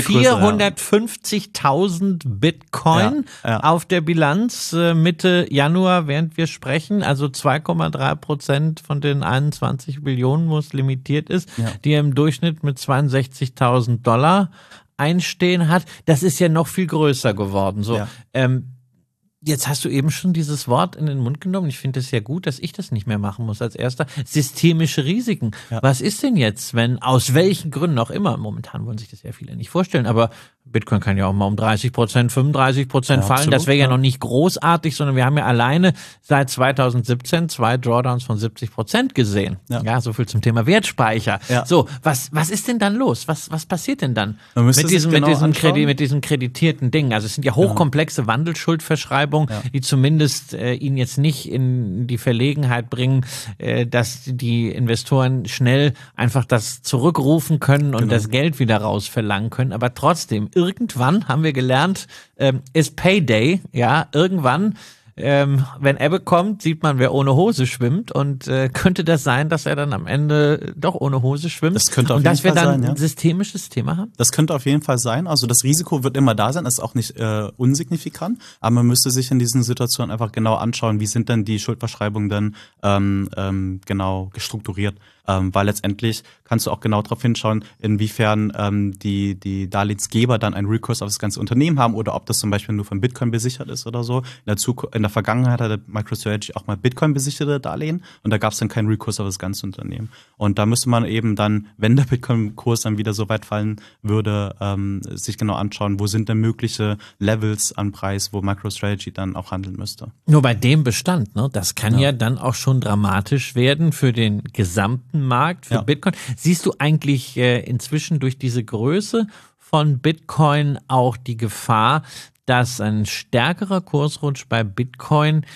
450.000 Bitcoin auf der Bilanz Mitte Januar, während wir sprechen. Also 2,3% von den 21 Billionen, wo es limitiert ist, die er im Durchschnitt mit 62.000 Dollar einstehen hat. Das ist ja noch viel größer geworden. So, jetzt hast du eben schon dieses Wort in den Mund genommen. Ich finde es ja gut, dass ich das nicht mehr machen muss als Erster. Systemische Risiken. Ja. Was ist denn jetzt, wenn aus welchen Gründen auch immer, momentan wollen sich das ja viele nicht vorstellen, aber Bitcoin kann ja auch mal um 30%, 35% fallen. Absolut, Das wäre ja noch nicht großartig, sondern wir haben ja alleine seit 2017 2 Drawdowns von 70% gesehen. Ja, so viel zum Thema Wertspeicher. Ja. So, was ist denn dann los? Was passiert denn dann mit diesen kreditierten Dingen? Also es sind ja hochkomplexe Wandelschuldverschreibungen, die zumindest ihn jetzt nicht in die Verlegenheit bringen, dass die Investoren schnell einfach das zurückrufen können und das Geld wieder rausverlangen können. Aber trotzdem, irgendwann haben wir gelernt, ist Payday, ja, irgendwann, wenn Ebbe kommt, sieht man, wer ohne Hose schwimmt und könnte das sein, dass er dann am Ende doch ohne Hose schwimmt? Das könnte auf jeden Fall sein, und dass wir dann ein systemisches Thema haben? Das könnte auf jeden Fall sein. Also das Risiko wird immer da sein, das ist auch nicht unsignifikant, aber man müsste sich in diesen Situationen einfach genau anschauen, wie sind denn die Schuldverschreibungen dann genau gestrukturiert. Weil letztendlich kannst du auch genau darauf hinschauen, inwiefern die Darlehensgeber dann einen Recourse auf das ganze Unternehmen haben oder ob das zum Beispiel nur von Bitcoin besichert ist oder so. In der Vergangenheit hatte MicroStrategy auch mal Bitcoin besicherte Darlehen und da gab es dann keinen Recourse auf das ganze Unternehmen. Und da müsste man eben dann, wenn der Bitcoin-Kurs dann wieder so weit fallen würde, sich genau anschauen, wo sind denn mögliche Levels an Preis, wo MicroStrategy dann auch handeln müsste. Nur bei dem Bestand, ne? Das kann ja dann auch schon dramatisch werden für den gesamten Markt, für Bitcoin. Siehst du eigentlich inzwischen durch diese Größe von Bitcoin auch die Gefahr, dass ein stärkerer Kursrutsch bei Bitcoin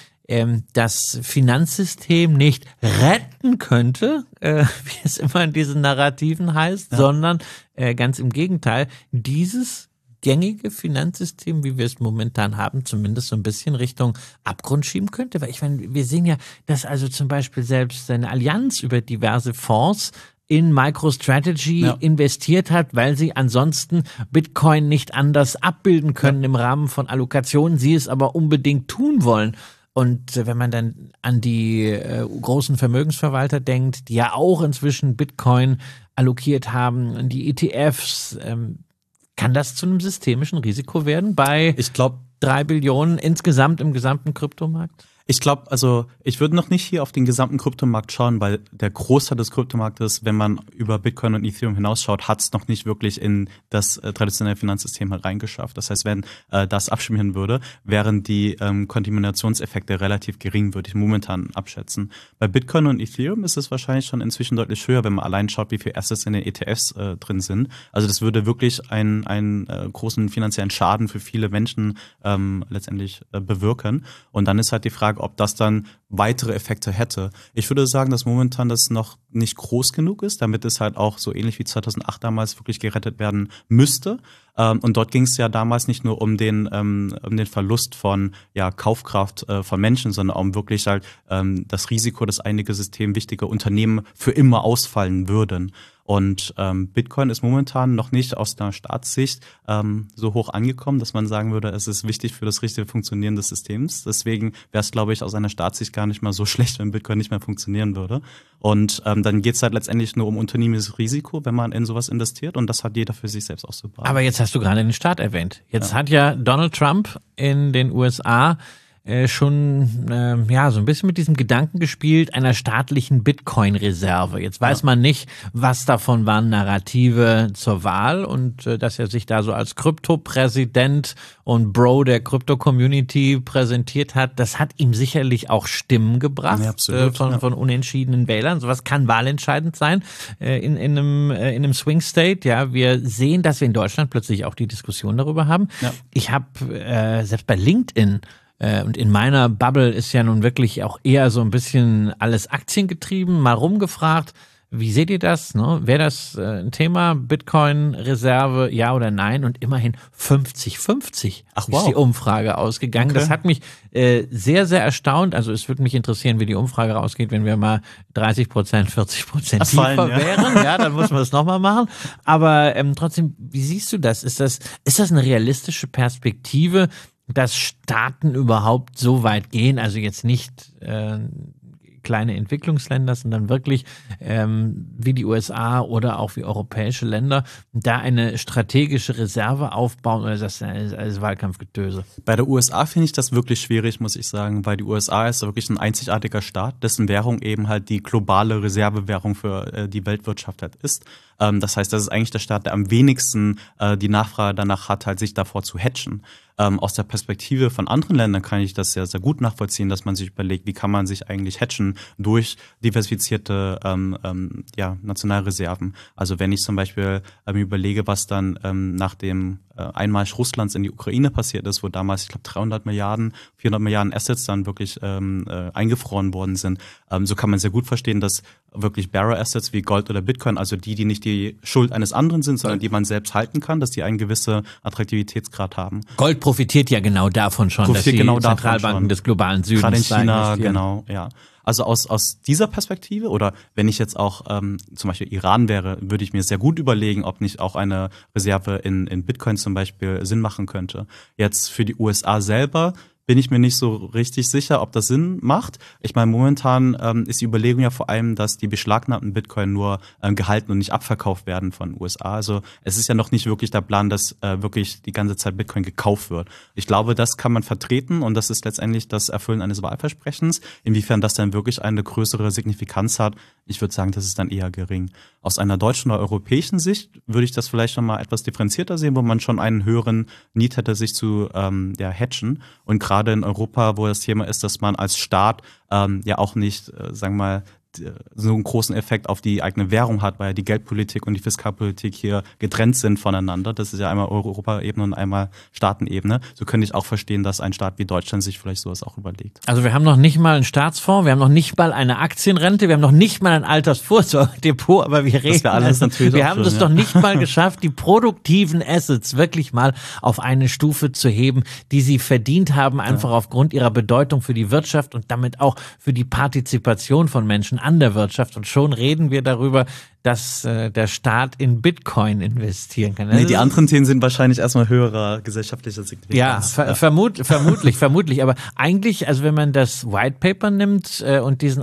das Finanzsystem nicht retten könnte, wie es immer in diesen Narrativen heißt, sondern ganz im Gegenteil, dieses gängige Finanzsystem, wie wir es momentan haben, zumindest so ein bisschen Richtung Abgrund schieben könnte? Weil ich meine, wir sehen ja, dass also zum Beispiel selbst eine Allianz über diverse Fonds in MicroStrategy investiert hat, weil sie ansonsten Bitcoin nicht anders abbilden können im Rahmen von Allokationen, sie es aber unbedingt tun wollen. Und wenn man dann an die großen Vermögensverwalter denkt, die ja auch inzwischen Bitcoin allokiert haben, die ETFs, kann das zu einem systemischen Risiko werden bei 3 Billionen insgesamt im gesamten Kryptomarkt? Ich glaube, also ich würde noch nicht hier auf den gesamten Kryptomarkt schauen, weil der Großteil des Kryptomarktes, wenn man über Bitcoin und Ethereum hinausschaut, hat es noch nicht wirklich in das traditionelle Finanzsystem halt reingeschafft. Das heißt, wenn das abschmieren würde, wären die Kontaminationseffekte relativ gering, würde ich momentan abschätzen. Bei Bitcoin und Ethereum ist es wahrscheinlich schon inzwischen deutlich höher, wenn man allein schaut, wie viele Assets in den ETFs drin sind. Also das würde wirklich einen großen finanziellen Schaden für viele Menschen letztendlich bewirken. Und dann ist halt die Frage, ob das dann weitere Effekte hätte. Ich würde sagen, dass momentan das noch nicht groß genug ist, damit es halt auch so ähnlich wie 2008 damals wirklich gerettet werden müsste. Und dort ging es ja damals nicht nur um den Verlust von Kaufkraft von Menschen, sondern auch um wirklich halt das Risiko, dass einige systemwichtige Unternehmen für immer ausfallen würden. Und Bitcoin ist momentan noch nicht aus der Staatssicht so hoch angekommen, dass man sagen würde, es ist wichtig für das richtige Funktionieren des Systems. Deswegen wäre es, glaube ich, aus einer Staatssicht gar nicht mal so schlecht, wenn Bitcoin nicht mehr funktionieren würde. Und dann geht es halt letztendlich nur um unternehmerisches Risiko, wenn man in sowas investiert. Und das hat jeder für sich selbst auch so behalten. Aber jetzt hast du gerade den Staat erwähnt. Jetzt hat ja Donald Trump in den USA schon so ein bisschen mit diesem Gedanken gespielt, einer staatlichen Bitcoin-Reserve. Jetzt weiß man nicht, was davon waren Narrative zur Wahl und dass er sich da so als Krypto-Präsident und Bro der Krypto-Community präsentiert hat, das hat ihm sicherlich auch Stimmen gebracht von unentschiedenen Wählern. Sowas kann wahlentscheidend sein in einem Swing-State. Ja, wir sehen, dass wir in Deutschland plötzlich auch die Diskussion darüber haben. Ja. Ich habe selbst bei LinkedIn und in meiner Bubble ist ja nun wirklich auch eher so ein bisschen alles aktiengetrieben, mal rumgefragt, wie seht ihr das? Ne? Wäre das ein Thema, Bitcoin-Reserve, ja oder nein? Und immerhin 50-50 ist die Umfrage ausgegangen. Okay. Das hat mich sehr, sehr erstaunt. Also es würde mich interessieren, wie die Umfrage rausgeht, wenn wir mal 30%, 40% tiefer wären. Ja, dann muss man das nochmal machen. Aber trotzdem, wie siehst du das? Ist das eine realistische Perspektive, dass Staaten überhaupt so weit gehen, also jetzt nicht kleine Entwicklungsländer, sondern wirklich wie die USA oder auch wie europäische Länder da eine strategische Reserve aufbauen, oder ist das alles Wahlkampfgetöse? Bei der USA finde ich das wirklich schwierig, muss ich sagen, weil die USA ist wirklich ein einzigartiger Staat, dessen Währung eben halt die globale Reservewährung für die Weltwirtschaft halt ist. Das heißt, das ist eigentlich der Staat, der am wenigsten die Nachfrage danach hat, halt sich davor zu hedgen. Aus der Perspektive von anderen Ländern kann ich das sehr, sehr gut nachvollziehen, dass man sich überlegt, wie kann man sich eigentlich hedgen durch diversifizierte Nationalreserven. Also wenn ich zum Beispiel überlege, was dann nach dem Einmarsch Russlands in die Ukraine passiert ist, wo damals, ich glaube, 300 Milliarden, 400 Milliarden Assets dann wirklich eingefroren worden sind, so kann man sehr gut verstehen, dass wirklich Bearer Assets wie Gold oder Bitcoin, also die nicht die Schuld eines anderen sind, sondern die man selbst halten kann, dass die einen gewissen Attraktivitätsgrad haben. Gold profitiert ja genau davon schon, dass die Zentralbanken des globalen Südens gerade in China, genau, ja. Also aus dieser Perspektive, oder wenn ich jetzt auch zum Beispiel Iran wäre, würde ich mir sehr gut überlegen, ob nicht auch eine Reserve in Bitcoin zum Beispiel Sinn machen könnte. Jetzt für die USA selber bin ich mir nicht so richtig sicher, ob das Sinn macht. Ich meine, momentan ist die Überlegung ja vor allem, dass die beschlagnahmten Bitcoin nur gehalten und nicht abverkauft werden von den USA. Also es ist ja noch nicht wirklich der Plan, dass wirklich die ganze Zeit Bitcoin gekauft wird. Ich glaube, das kann man vertreten und das ist letztendlich das Erfüllen eines Wahlversprechens. Inwiefern das dann wirklich eine größere Signifikanz hat, ich würde sagen, das ist dann eher gering. Aus einer deutschen oder europäischen Sicht würde ich das vielleicht schon mal etwas differenzierter sehen, wo man schon einen höheren Need hätte, sich zu hedgen. Und gerade in Europa, wo das Thema ist, dass man als Staat ja auch nicht, sagen wir mal, so einen großen Effekt auf die eigene Währung hat, weil ja die Geldpolitik und die Fiskalpolitik hier getrennt sind voneinander. Das ist ja einmal Europaebene und einmal Staatenebene. So könnte ich auch verstehen, dass ein Staat wie Deutschland sich vielleicht sowas auch überlegt. Also wir haben noch nicht mal einen Staatsfonds, wir haben noch nicht mal eine Aktienrente, wir haben noch nicht mal ein Altersvorsorgedepot, aber wir reden, wir haben das doch nicht mal geschafft, die produktiven Assets wirklich mal auf eine Stufe zu heben, die sie verdient haben, einfach aufgrund ihrer Bedeutung für die Wirtschaft und damit auch für die Partizipation von Menschen an der Wirtschaft. Und schon reden wir darüber, dass der Staat in Bitcoin investieren kann. Nee, die anderen Themen sind wahrscheinlich erstmal höherer gesellschaftlicher Signifikanz. Ja, vermutlich. Aber eigentlich, also wenn man das White Paper nimmt und diesen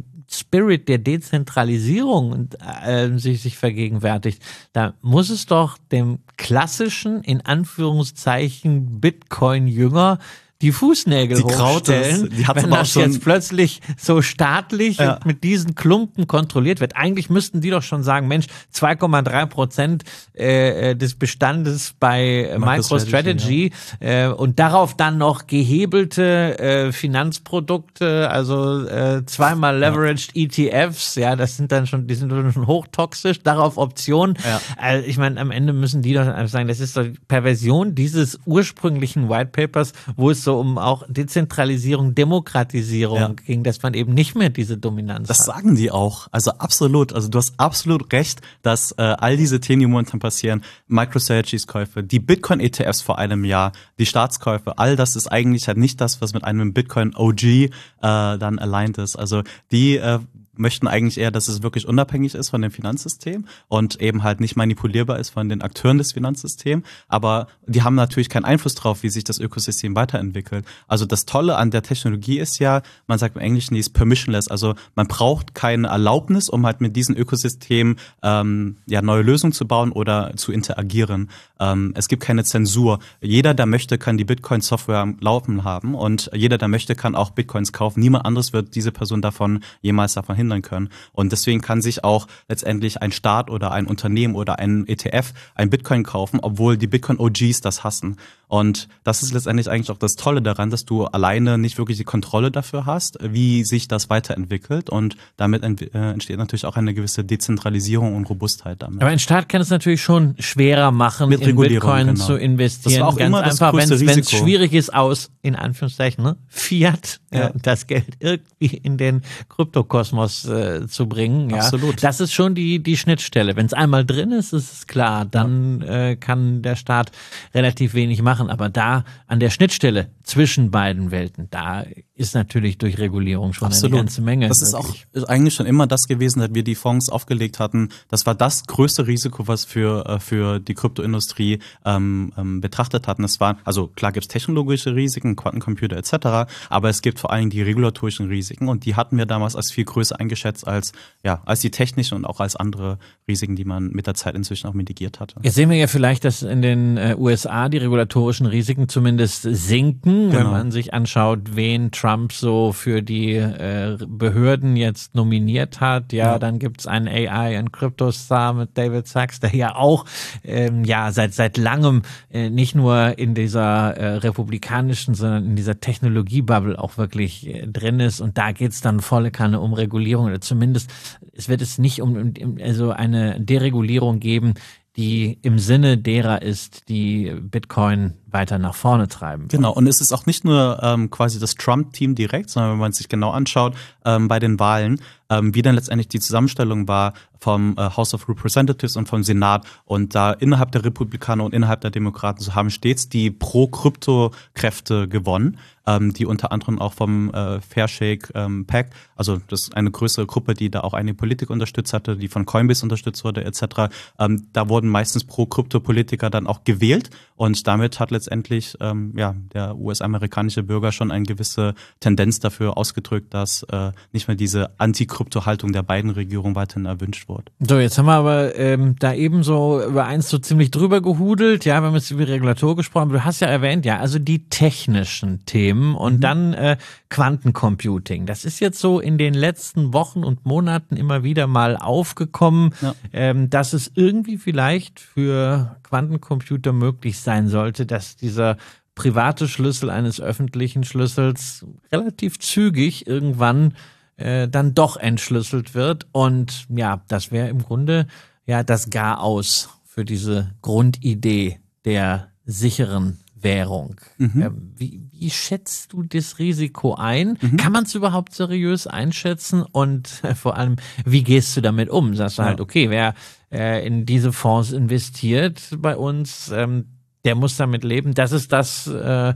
Spirit der Dezentralisierung und sich vergegenwärtigt, da muss es doch dem klassischen, in Anführungszeichen, Bitcoin-Jünger die Fußnägel hochstellen, wenn das jetzt plötzlich so staatlich und mit diesen Klumpen kontrolliert wird. Eigentlich müssten die doch schon sagen, Mensch, 2,3% des Bestandes bei MicroStrategy und darauf dann noch gehebelte Finanzprodukte, also zweimal leveraged ETFs, ja, die sind schon hochtoxisch, darauf Optionen. Ja. Also ich meine, am Ende müssen die doch einfach sagen, das ist doch die Perversion dieses ursprünglichen White Papers, wo es so um auch Dezentralisierung, Demokratisierung ging, dass man eben nicht mehr diese Dominanz hat. Das sagen die auch. Also absolut. Also du hast absolut recht, dass all diese Themen, die momentan passieren, MicroStrategies Käufe, die Bitcoin-ETFs vor einem Jahr, die Staatskäufe, all das ist eigentlich halt nicht das, was mit einem Bitcoin-OG dann aligned ist. Also die möchten eigentlich eher, dass es wirklich unabhängig ist von dem Finanzsystem und eben halt nicht manipulierbar ist von den Akteuren des Finanzsystems. Aber die haben natürlich keinen Einfluss drauf, wie sich das Ökosystem weiterentwickelt. Also das Tolle an der Technologie ist ja, man sagt im Englischen, die ist permissionless. Also man braucht keine Erlaubnis, um halt mit diesem Ökosystem neue Lösungen zu bauen oder zu interagieren. Es gibt keine Zensur. Jeder, der möchte, kann die Bitcoin-Software am Laufen haben und jeder, der möchte, kann auch Bitcoins kaufen. Niemand anderes wird diese Person jemals davon hindern können. Und deswegen kann sich auch letztendlich ein Staat oder ein Unternehmen oder ein ETF ein Bitcoin kaufen, obwohl die Bitcoin-OGs das hassen. Und das ist letztendlich eigentlich auch das Tolle daran, dass du alleine nicht wirklich die Kontrolle dafür hast, wie sich das weiterentwickelt. Und damit entsteht natürlich auch eine gewisse Dezentralisierung und Robustheit damit. Aber ein Staat kann es natürlich schon schwerer machen, mit in Bitcoin zu investieren. Das war auch ganz immer einfach, wenn es schwierig ist, aus, in Anführungszeichen, Fiat, das Geld irgendwie in den Kryptokosmos rauszubringen. Ja. Absolut. Das ist schon die Schnittstelle. Wenn es einmal drin ist, ist es klar, dann kann der Staat relativ wenig machen. Aber da an der Schnittstelle zwischen beiden Welten, da ist natürlich durch Regulierung schon eine ganze Menge. Das ist eigentlich schon immer das gewesen, dass wir die Fonds aufgelegt hatten. Das war das größte Risiko, was für die Kryptoindustrie betrachtet hatten. Es war, also klar gibt es technologische Risiken, Quantencomputer etc., aber es gibt vor allen Dingen die regulatorischen Risiken und die hatten wir damals als viel größer eingeschätzt als die technischen und auch als andere Risiken, die man mit der Zeit inzwischen auch mitigiert hatte. Jetzt sehen wir ja vielleicht, dass in den USA die regulatorischen Risiken zumindest sinken, wenn man sich anschaut, wen Trump so für die Behörden jetzt nominiert hat. Ja, dann gibt's einen AI- und Crypto-Star mit David Sachs, der ja auch seit langem nicht nur in dieser republikanischen, sondern in dieser Technologie-Bubble auch wirklich drin ist. Und da geht's dann volle Kanne um Regulierung. Oder zumindest, es wird es nicht um eine Deregulierung geben, die im Sinne derer ist, die Bitcoin weiter nach vorne treiben. Genau, und es ist auch nicht nur quasi das Trump-Team direkt, sondern wenn man sich genau anschaut bei den Wahlen, wie dann letztendlich die Zusammenstellung war vom House of Representatives und vom Senat und da innerhalb der Republikaner und innerhalb der Demokraten so haben stets die Pro-Krypto-Kräfte gewonnen, die unter anderem auch vom Fairshake PAC, also das ist eine größere Gruppe, die da auch einige Politiker unterstützt hatte, die von Coinbase unterstützt wurde etc. Da wurden meistens Pro-Krypto-Politiker dann auch gewählt und damit hat letztendlich der US-amerikanische Bürger schon eine gewisse Tendenz dafür ausgedrückt, dass nicht mehr diese Anti-Krypto-Haltung der beiden Regierungen weiterhin erwünscht wurde. So, jetzt haben wir aber da eben so über eins so ziemlich drüber gehudelt. Ja, wir haben jetzt über Regulator gesprochen. Du hast ja erwähnt, also die technischen Themen und dann Quantencomputing. Das ist jetzt so in den letzten Wochen und Monaten immer wieder mal aufgekommen, dass es irgendwie vielleicht für Quantencomputer möglich sein sollte, dass dieser private Schlüssel eines öffentlichen Schlüssels relativ zügig irgendwann dann doch entschlüsselt wird. Und ja, das wäre im Grunde das Garaus für diese Grundidee der sicheren Währung. Wie schätzt du das Risiko ein? Kann man es überhaupt seriös einschätzen? Und vor allem, wie gehst du damit um? Sagst du halt, okay, wer in diese Fonds investiert bei uns, der muss damit leben. Das ist das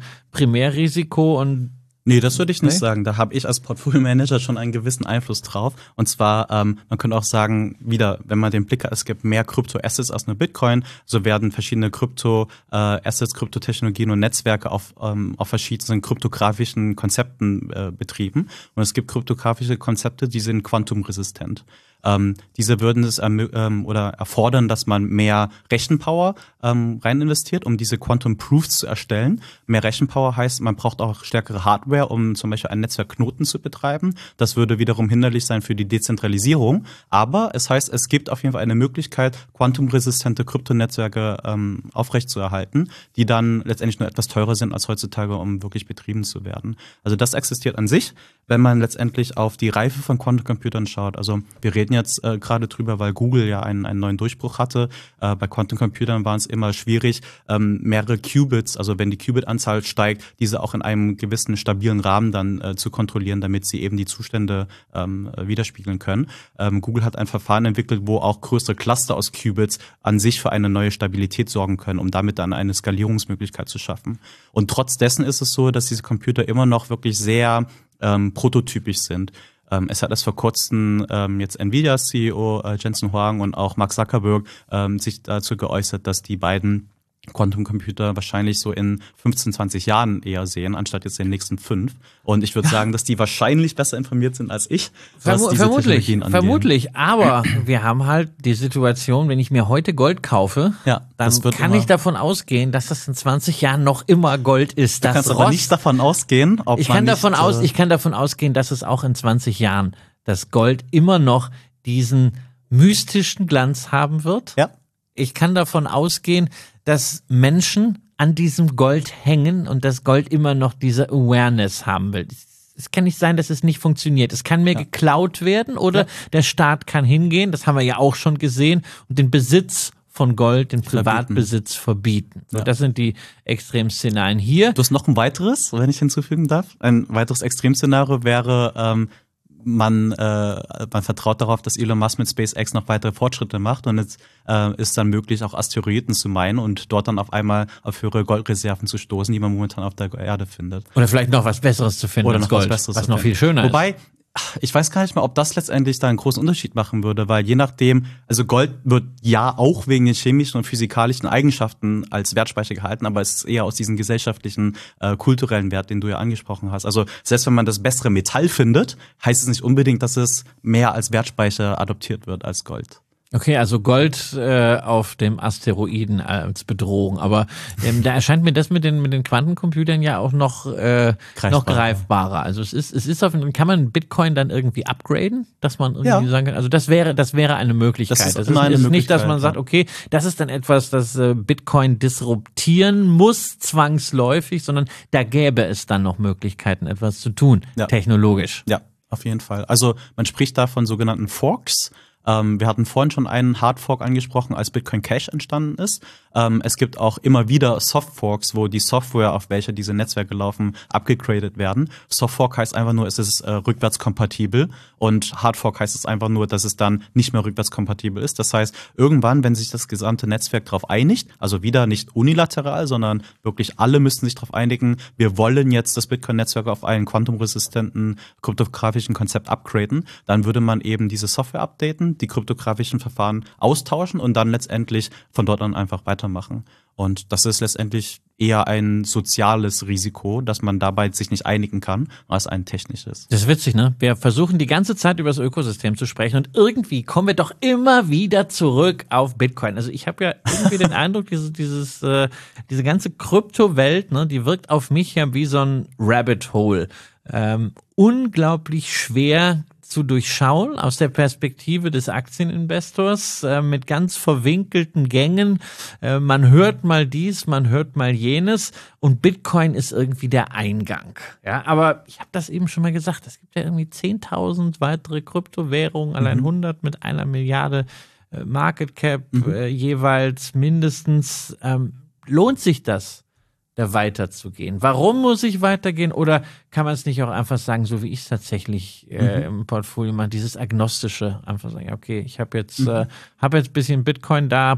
Primärrisiko und Nee, das würde ich nicht sagen. Da habe ich als Portfolio-Manager schon einen gewissen Einfluss drauf. Und zwar, man könnte auch sagen, wieder, wenn man den Blick hat, es gibt mehr Krypto-Assets als nur Bitcoin, so werden verschiedene Krypto-Assets, Kryptotechnologien und Netzwerke auf verschiedenen kryptografischen Konzepten betrieben. Und es gibt kryptografische Konzepte, die sind quantumresistent. Diese würden es oder erfordern, dass man mehr Rechenpower rein investiert, um diese Quantum Proofs zu erstellen. Mehr Rechenpower heißt, man braucht auch stärkere Hardware, um zum Beispiel einen Netzwerkknoten zu betreiben. Das würde wiederum hinderlich sein für die Dezentralisierung. Aber es heißt, es gibt auf jeden Fall eine Möglichkeit, quantumresistente Kryptonetzwerke aufrechtzuerhalten, die dann letztendlich nur etwas teurer sind als heutzutage, um wirklich betrieben zu werden. Also das existiert an sich. Wenn man letztendlich auf die Reife von Quantencomputern schaut, also wir reden jetzt gerade drüber, weil Google ja einen neuen Durchbruch hatte. Bei Quantencomputern war es immer schwierig, mehrere Qubits, also wenn die Qubit-Anzahl steigt, diese auch in einem gewissen stabilen Rahmen dann zu kontrollieren, damit sie eben die Zustände widerspiegeln können. Google hat ein Verfahren entwickelt, wo auch größere Cluster aus Qubits an sich für eine neue Stabilität sorgen können, um damit dann eine Skalierungsmöglichkeit zu schaffen. Und trotz dessen ist es so, dass diese Computer immer noch wirklich sehr prototypisch sind. Es hat erst vor kurzem jetzt Nvidia-CEO Jensen Huang und auch Mark Zuckerberg sich dazu geäußert, dass die beiden Quantencomputer wahrscheinlich so in 15, 20 Jahren eher sehen, anstatt jetzt in den nächsten 5. Und ich würde sagen, dass die wahrscheinlich besser informiert sind als ich, was diese Technologien angeht. Vermutlich, aber wir haben halt die Situation, wenn ich mir heute Gold kaufe, dann kann ich davon ausgehen, dass das in 20 Jahren noch immer Gold ist. Du kannst aber nicht davon ausgehen, ob ich kann davon ausgehen, dass es auch in 20 Jahren das Gold immer noch diesen mystischen Glanz haben wird. Ja. Ich kann davon ausgehen, dass Menschen an diesem Gold hängen und das Gold immer noch diese Awareness haben will. Es kann nicht sein, dass es nicht funktioniert. Es kann mir geklaut werden oder der Staat kann hingehen, das haben wir ja auch schon gesehen, und den Besitz von Gold, den Privatbesitz verbieten. So, das sind die Extremszenarien hier. Du hast noch ein weiteres, wenn ich hinzufügen darf. Ein weiteres Extremszenario wäre, man vertraut darauf, dass Elon Musk mit SpaceX noch weitere Fortschritte macht und es ist dann möglich, auch Asteroiden zu meinen und dort dann auf einmal auf höhere Goldreserven zu stoßen, die man momentan auf der Erde findet. Oder vielleicht noch was Besseres zu finden als Gold, was noch viel schöner ist. Wobei, ich weiß gar nicht mehr, ob das letztendlich da einen großen Unterschied machen würde, weil je nachdem, also Gold wird ja auch wegen den chemischen und physikalischen Eigenschaften als Wertspeicher gehalten, aber es ist eher aus diesem gesellschaftlichen, kulturellen Wert, den du ja angesprochen hast. Also selbst wenn man das bessere Metall findet, heißt es nicht unbedingt, dass es mehr als Wertspeicher adoptiert wird als Gold. Okay, also Gold auf dem Asteroiden als Bedrohung, aber da erscheint mir das mit den Quantencomputern ja auch noch greifbarer. Also es ist kann man Bitcoin dann irgendwie upgraden, dass man irgendwie sagen kann, also das wäre eine Möglichkeit. Das ist nicht, dass man sagt, okay, das ist dann etwas, das Bitcoin disruptieren muss zwangsläufig, sondern da gäbe es dann noch Möglichkeiten, etwas zu tun, technologisch. Ja, auf jeden Fall. Also man spricht da von sogenannten Forks. Wir hatten vorhin schon einen Hardfork angesprochen, als Bitcoin Cash entstanden ist. Es gibt auch immer wieder Softforks, wo die Software, auf welcher diese Netzwerke laufen, abgegradet werden. Softfork heißt einfach nur, es ist rückwärtskompatibel und Hardfork heißt es einfach nur, dass es dann nicht mehr rückwärtskompatibel ist. Das heißt, irgendwann, wenn sich das gesamte Netzwerk darauf einigt, also wieder nicht unilateral, sondern wirklich alle müssten sich darauf einigen, wir wollen jetzt das Bitcoin-Netzwerk auf einen quantumresistenten kryptografischen Konzept upgraden, dann würde man eben diese Software updaten, die kryptografischen Verfahren austauschen und dann letztendlich von dort an einfach weitermachen. Und das ist letztendlich eher ein soziales Risiko, dass man dabei sich nicht einigen kann, als ein technisches. Das ist witzig, ne? Wir versuchen die ganze Zeit über das Ökosystem zu sprechen und irgendwie kommen wir doch immer wieder zurück auf Bitcoin. Also ich habe ja irgendwie den Eindruck, diese ganze Kryptowelt, ne, die wirkt auf mich ja wie so ein Rabbit Hole. Unglaublich schwer zu durchschauen aus der Perspektive des Aktieninvestors, mit ganz verwinkelten Gängen. Man hört mal dies, man hört mal jenes und Bitcoin ist irgendwie der Eingang. Ja, aber ich habe das eben schon mal gesagt, es gibt ja irgendwie 10.000 weitere Kryptowährungen, allein 100 mit 1 Milliarde Market Cap jeweils mindestens. Lohnt sich das, da weiterzugehen? Warum muss ich weitergehen? Oder kann man es nicht auch einfach sagen, so wie ich es tatsächlich im Portfolio mache, dieses agnostische, einfach sagen, okay, ich habe jetzt ein bisschen Bitcoin da,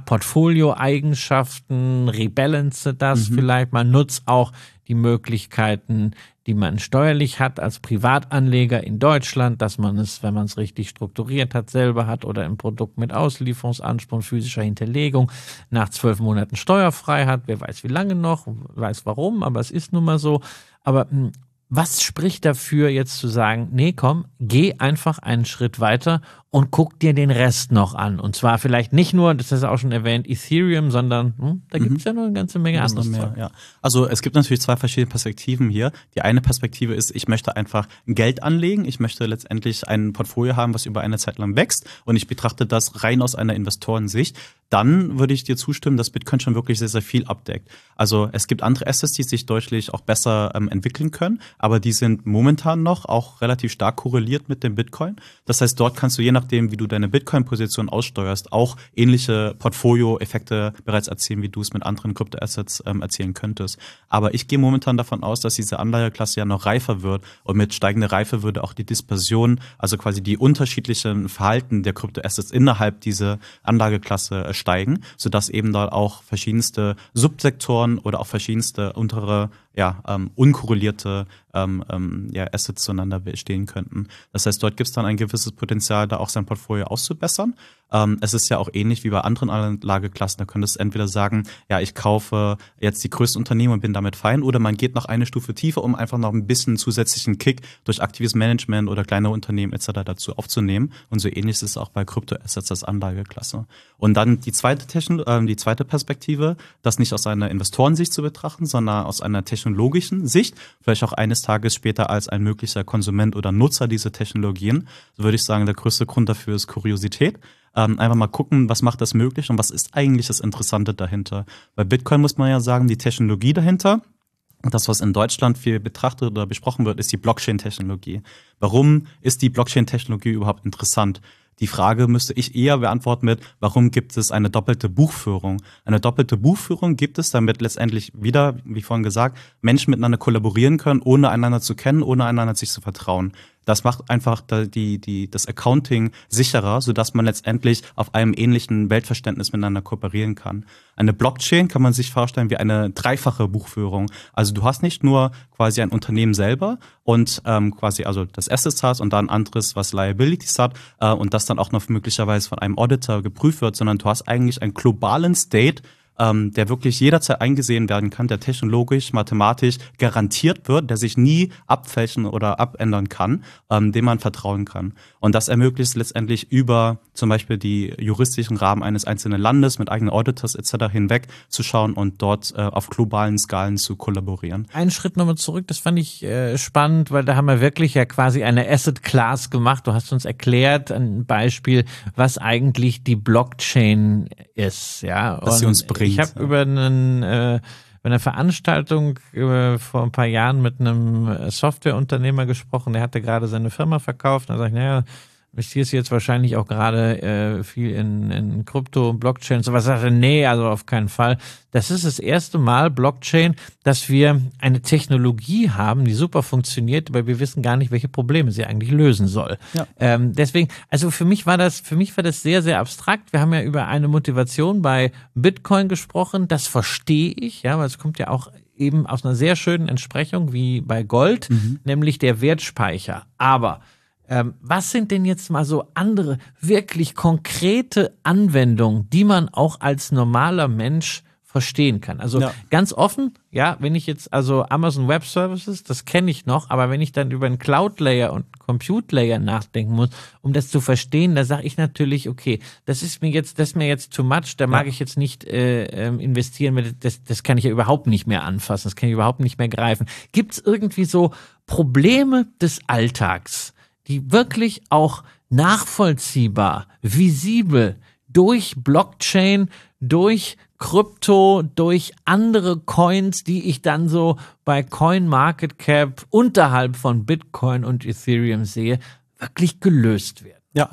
Portfolio-Eigenschaften, rebalance das vielleicht, man nutzt auch die Möglichkeiten, die man steuerlich hat als Privatanleger in Deutschland, dass man es, wenn man es richtig strukturiert hat, selber hat oder ein Produkt mit Auslieferungsanspruch, physischer Hinterlegung, nach 12 Monaten steuerfrei hat. Wer weiß wie lange noch, weiß warum, aber es ist nun mal so. Aber was spricht dafür, jetzt zu sagen, nee, komm, geh einfach einen Schritt weiter und guck dir den Rest noch an. Und zwar vielleicht nicht nur, das ist auch schon erwähnt, Ethereum, sondern da gibt es ja noch eine ganze Menge anderes. Ja. Also es gibt natürlich 2 verschiedene Perspektiven hier. Die eine Perspektive ist, ich möchte einfach Geld anlegen. Ich möchte letztendlich ein Portfolio haben, was über eine Zeit lang wächst. Und ich betrachte das rein aus einer Investorensicht. Dann würde ich dir zustimmen, dass Bitcoin schon wirklich sehr, sehr viel abdeckt. Also es gibt andere Assets, die sich deutlich auch besser entwickeln können, aber die sind momentan noch auch relativ stark korreliert mit dem Bitcoin. Das heißt, dort kannst du je nachdem, wie du deine Bitcoin-Position aussteuerst, auch ähnliche Portfolio-Effekte bereits erzielen, wie du es mit anderen Kryptoassets erzielen könntest. Aber ich gehe momentan davon aus, dass diese Anlageklasse ja noch reifer wird und mit steigender Reife würde auch die Dispersion, also quasi die unterschiedlichen Verhalten der Kryptoassets innerhalb dieser Anlageklasse steigen, sodass eben dort auch verschiedenste Subsektoren oder auch verschiedenste untere, unkorrelierte Assets zueinander bestehen könnten. Das heißt, dort gibt es dann ein gewisses Potenzial, da auch sein Portfolio auszubessern. Es ist ja auch ähnlich wie bei anderen Anlageklassen. Da könntest du entweder sagen, ja, ich kaufe jetzt die größten Unternehmen und bin damit fein, oder man geht noch eine Stufe tiefer, um einfach noch ein bisschen zusätzlichen Kick durch aktives Management oder kleine Unternehmen etc. dazu aufzunehmen. Und so ähnlich ist es auch bei Kryptoassets als Anlageklasse. Und dann die zweite Perspektive, das nicht aus einer Investorensicht zu betrachten, sondern aus einer technologischen Sicht, vielleicht auch eines Tages später als ein möglicher Konsument oder Nutzer dieser Technologien, so würde ich sagen, der größte Grund dafür ist Kuriosität. Einfach mal gucken, was macht das möglich und was ist eigentlich das Interessante dahinter. Bei Bitcoin muss man ja sagen, die Technologie dahinter, das, was in Deutschland viel betrachtet oder besprochen wird, ist die Blockchain-Technologie. Warum ist die Blockchain-Technologie überhaupt interessant? Die Frage müsste ich eher beantworten mit, warum gibt es eine doppelte Buchführung? Eine doppelte Buchführung gibt es, damit letztendlich wieder, wie vorhin gesagt, Menschen miteinander kollaborieren können, ohne einander zu kennen, ohne einander sich zu vertrauen. Das macht einfach das Accounting sicherer, sodass man letztendlich auf einem ähnlichen Weltverständnis miteinander kooperieren kann. Eine Blockchain kann man sich vorstellen wie eine dreifache Buchführung. Also du hast nicht nur quasi ein Unternehmen selber und quasi also das Assets hast und dann anderes, was Liabilities hat und das dann auch noch möglicherweise von einem Auditor geprüft wird, sondern du hast eigentlich einen globalen State, der wirklich jederzeit eingesehen werden kann, der technologisch, mathematisch garantiert wird, der sich nie abfälschen oder abändern kann, dem man vertrauen kann. Und das ermöglicht letztendlich über zum Beispiel die juristischen Rahmen eines einzelnen Landes mit eigenen Auditors etc. hinweg zu schauen und dort auf globalen Skalen zu kollaborieren. Einen Schritt nochmal zurück, das fand ich spannend, weil da haben wir wirklich ja quasi eine Asset Class gemacht. Du hast uns erklärt, ein Beispiel, was eigentlich die Blockchain ist. Ja? Dass sie uns bringt. Ich habe über eine Veranstaltung vor ein paar Jahren mit einem Softwareunternehmer gesprochen, der hatte gerade seine Firma verkauft. Da sage ich, naja, investierst du jetzt wahrscheinlich auch gerade viel in Krypto und Blockchain und sowas. Ich sagte, nee, also auf keinen Fall. Das ist das erste Mal Blockchain, dass wir eine Technologie haben, die super funktioniert, aber wir wissen gar nicht, welche Probleme sie eigentlich lösen soll. Ja. Deswegen, also für mich war das sehr, sehr abstrakt. Wir haben ja über eine Motivation bei Bitcoin gesprochen. Das verstehe ich, ja, weil es kommt ja auch eben aus einer sehr schönen Entsprechung wie bei Gold, nämlich der Wertspeicher. Aber was sind denn jetzt mal so andere wirklich konkrete Anwendungen, die man auch als normaler Mensch verstehen kann? Also ganz offen, ja, wenn ich jetzt, also Amazon Web Services, das kenne ich noch, aber wenn ich dann über einen Cloud Layer und einen Compute Layer nachdenken muss, um das zu verstehen, da sage ich natürlich, okay, das ist mir jetzt too much, da mag ich jetzt nicht investieren, das kann ich ja überhaupt nicht mehr anfassen, das kann ich überhaupt nicht mehr greifen. Gibt es irgendwie so Probleme des Alltags, die wirklich auch nachvollziehbar, visibel durch Blockchain, durch Krypto, durch andere Coins, die ich dann so bei CoinMarketCap unterhalb von Bitcoin und Ethereum sehe, wirklich gelöst werden? Ja,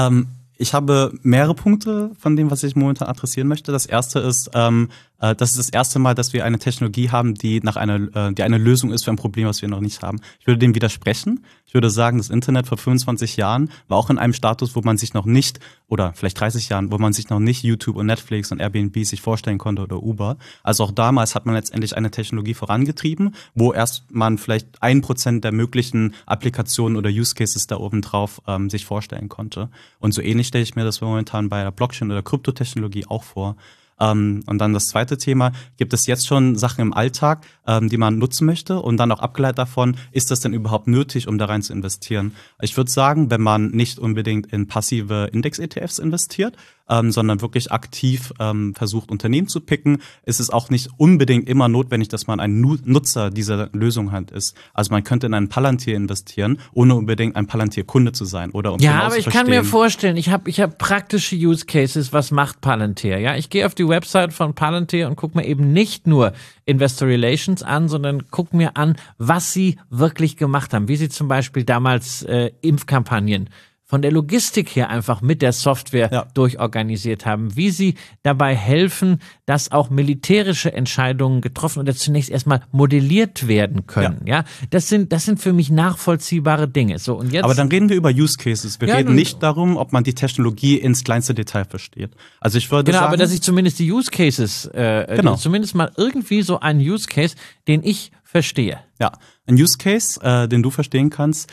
ich habe mehrere Punkte von dem, was ich momentan adressieren möchte. Das erste ist, das ist das erste Mal, dass wir eine Technologie haben, die eine Lösung ist für ein Problem, was wir noch nicht haben. Ich würde dem widersprechen. Ich würde sagen, das Internet vor 25 Jahren war auch in einem Status, wo man sich noch nicht, oder vielleicht 30 Jahren, wo man sich noch nicht YouTube und Netflix und Airbnb sich vorstellen konnte oder Uber. Also auch damals hat man letztendlich eine Technologie vorangetrieben, wo erst man vielleicht 1% der möglichen Applikationen oder Use Cases da oben drauf sich vorstellen konnte. Und so ähnlich stelle ich mir das momentan bei der Blockchain oder Kryptotechnologie auch vor. Und dann das zweite Thema, gibt es jetzt schon Sachen im Alltag, die man nutzen möchte und dann auch abgeleitet davon, ist das denn überhaupt nötig, um da rein zu investieren? Ich würde sagen, wenn man nicht unbedingt in passive Index-ETFs investiert, sondern wirklich aktiv versucht, Unternehmen zu picken, ist es auch nicht unbedingt immer notwendig, dass man ein Nutzer dieser Lösung ist. Also man könnte in einen Palantir investieren, ohne unbedingt ein Palantir-Kunde zu sein. Oder um ja, aber ich kann mir vorstellen, ich hab praktische Use Cases, was macht Palantir? Ja, ich gehe auf die Website von Palantir und gucke mir eben nicht nur Investor Relations an, sondern gucke mir an, was sie wirklich gemacht haben. Wie sie zum Beispiel damals Impfkampagnen von der Logistik her einfach mit der Software durchorganisiert haben, wie sie dabei helfen, dass auch militärische Entscheidungen getroffen oder zunächst erstmal modelliert werden können. Ja, das sind für mich nachvollziehbare Dinge. So, und jetzt. Aber dann reden wir über Use Cases. Wir reden nicht darum, ob man die Technologie ins kleinste Detail versteht. Also ich würde sagen, aber dass ich zumindest die Use Cases, zumindest mal irgendwie so einen Use Case, den ich verstehe. Ja, ein Use Case, den du verstehen kannst,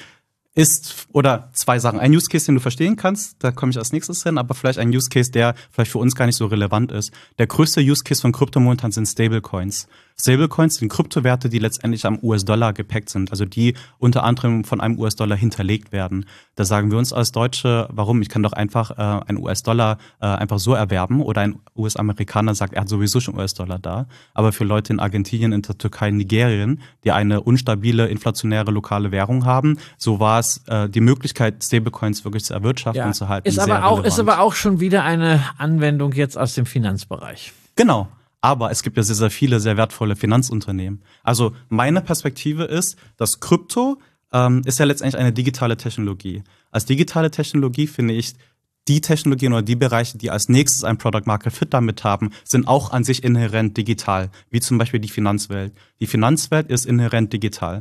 oder zwei Sachen. Ein Use Case, den du verstehen kannst, da komme ich als nächstes hin, aber vielleicht ein Use Case, der vielleicht für uns gar nicht so relevant ist. Der größte Use Case von Krypto momentan sind Stablecoins. Stablecoins sind Kryptowerte, die letztendlich am US-Dollar gepackt sind, also die unter anderem von einem US-Dollar hinterlegt werden. Da sagen wir uns als Deutsche, warum? Ich kann doch einfach einen US-Dollar einfach so erwerben, oder ein US-Amerikaner sagt, er hat sowieso schon US-Dollar da. Aber für Leute in Argentinien, in der Türkei, in Nigerien, die eine unstabile, inflationäre lokale Währung haben, so war es die Möglichkeit, Stablecoins wirklich zu erwirtschaften und zu halten. Ist aber auch schon wieder eine Anwendung jetzt aus dem Finanzbereich. Genau. Aber es gibt ja sehr, sehr viele, sehr wertvolle Finanzunternehmen. Also meine Perspektive ist, dass Krypto ist ja letztendlich eine digitale Technologie. Als digitale Technologie finde ich, die Technologien oder die Bereiche, die als nächstes ein Product Market Fit damit haben, sind auch an sich inhärent digital, wie zum Beispiel die Finanzwelt. Die Finanzwelt ist inhärent digital.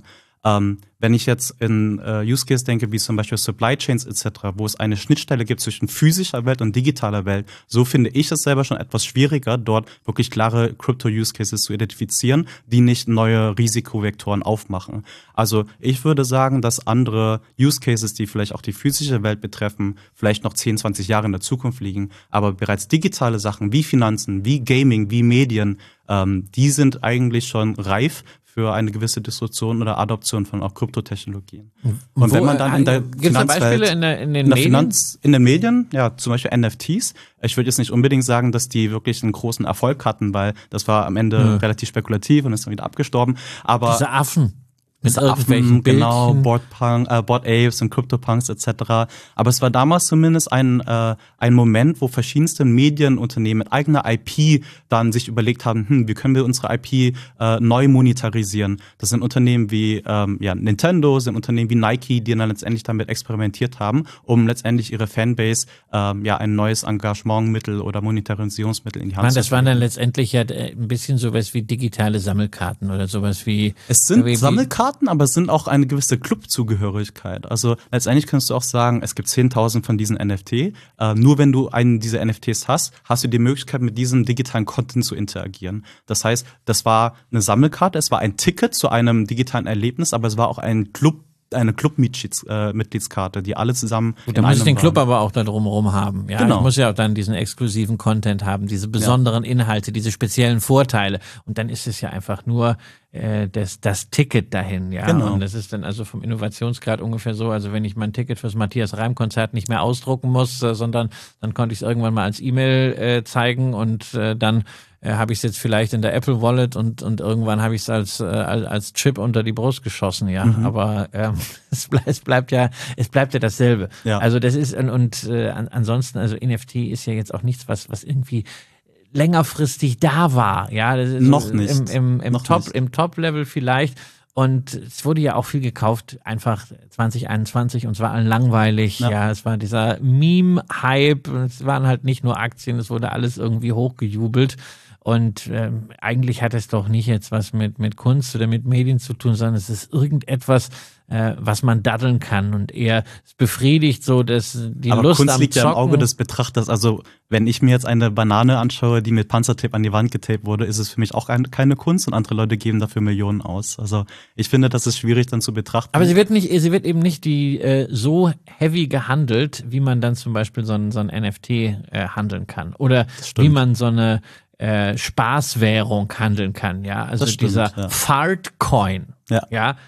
Wenn ich jetzt in Use Case denke, wie zum Beispiel Supply Chains etc., wo es eine Schnittstelle gibt zwischen physischer Welt und digitaler Welt, so finde ich es selber schon etwas schwieriger, dort wirklich klare Crypto-Use Cases zu identifizieren, die nicht neue Risikovektoren aufmachen. Also ich würde sagen, dass andere Use Cases, die vielleicht auch die physische Welt betreffen, vielleicht noch 10, 20 Jahre in der Zukunft liegen, aber bereits digitale Sachen wie Finanzen, wie Gaming, wie Medien, die sind eigentlich schon reif für eine gewisse Disruption oder Adoption von auch Kryptotechnologien. Und wenn man dann in der Beispiele in den Medien? In den Medien, ja, zum Beispiel NFTs. Ich würde jetzt nicht unbedingt sagen, dass die wirklich einen großen Erfolg hatten, weil das war am Ende relativ spekulativ und ist dann wieder abgestorben. Aber diese Affen. Mit Affen, genau, Bored Apes und CryptoPunks etc. Aber es war damals zumindest ein Moment, wo verschiedenste Medienunternehmen mit eigener IP dann sich überlegt haben, wie können wir unsere IP neu monetarisieren. Das sind Unternehmen wie Nintendo, sind Unternehmen wie Nike, die dann letztendlich damit experimentiert haben, um letztendlich ihre Fanbase ein neues Engagementmittel oder Monetarisierungsmittel in die Hand zu geben. Das waren dann letztendlich ja ein bisschen sowas wie digitale Sammelkarten oder sowas wie... Es sind Sammelkarten, aber es sind auch eine gewisse Clubzugehörigkeit. Also letztendlich kannst du auch sagen, es gibt 10.000 von diesen NFT. Nur wenn du einen dieser NFTs hast, hast du die Möglichkeit, mit diesem digitalen Content zu interagieren. Das heißt, das war eine Sammelkarte, es war ein Ticket zu einem digitalen Erlebnis, aber es war auch eine Club-Mitgliedskarte, die alle zusammen da muss ich den Club aber auch da drumherum haben. Ja, genau. Ich muss ja auch dann diesen exklusiven Content haben, diese besonderen Inhalte, diese speziellen Vorteile. Und dann ist es ja einfach nur das Ticket dahin, ja. Genau. Und das ist dann also vom Innovationsgrad ungefähr so, also wenn ich mein Ticket fürs Matthias-Reim-Konzert nicht mehr ausdrucken muss, sondern dann konnte ich es irgendwann mal als E-Mail zeigen und dann habe ich es jetzt vielleicht in der Apple Wallet und irgendwann habe ich es als Chip unter die Brust geschossen, ja. Aber es bleibt ja dasselbe. Ja. Also das ist ansonsten, also NFT ist ja jetzt auch nichts, was irgendwie längerfristig da war, ja. Das ist noch nicht. Im Top-Level vielleicht. Und es wurde ja auch viel gekauft, einfach 2021 und es war allen langweilig. Ja, es war dieser Meme-Hype. Es waren halt nicht nur Aktien, es wurde alles irgendwie hochgejubelt. Und eigentlich hat es doch nicht jetzt was mit Kunst oder mit Medien zu tun, sondern es ist irgendetwas, was man daddeln kann und eher es befriedigt so, dass die aber Lust Kunst am liegt Zocken. ja im Auge des Betrachters. Also wenn ich mir jetzt eine Banane anschaue, die mit Panzertape an die Wand getaped wurde, ist es für mich auch keine Kunst und andere Leute geben dafür Millionen aus. Also ich finde, das ist schwierig dann zu betrachten. Aber sie wird eben nicht so heavy gehandelt, wie man dann zum Beispiel so ein NFT handeln kann. Oder wie man so eine Spaßwährung handeln kann, ja. Also dieser Fartcoin, ja.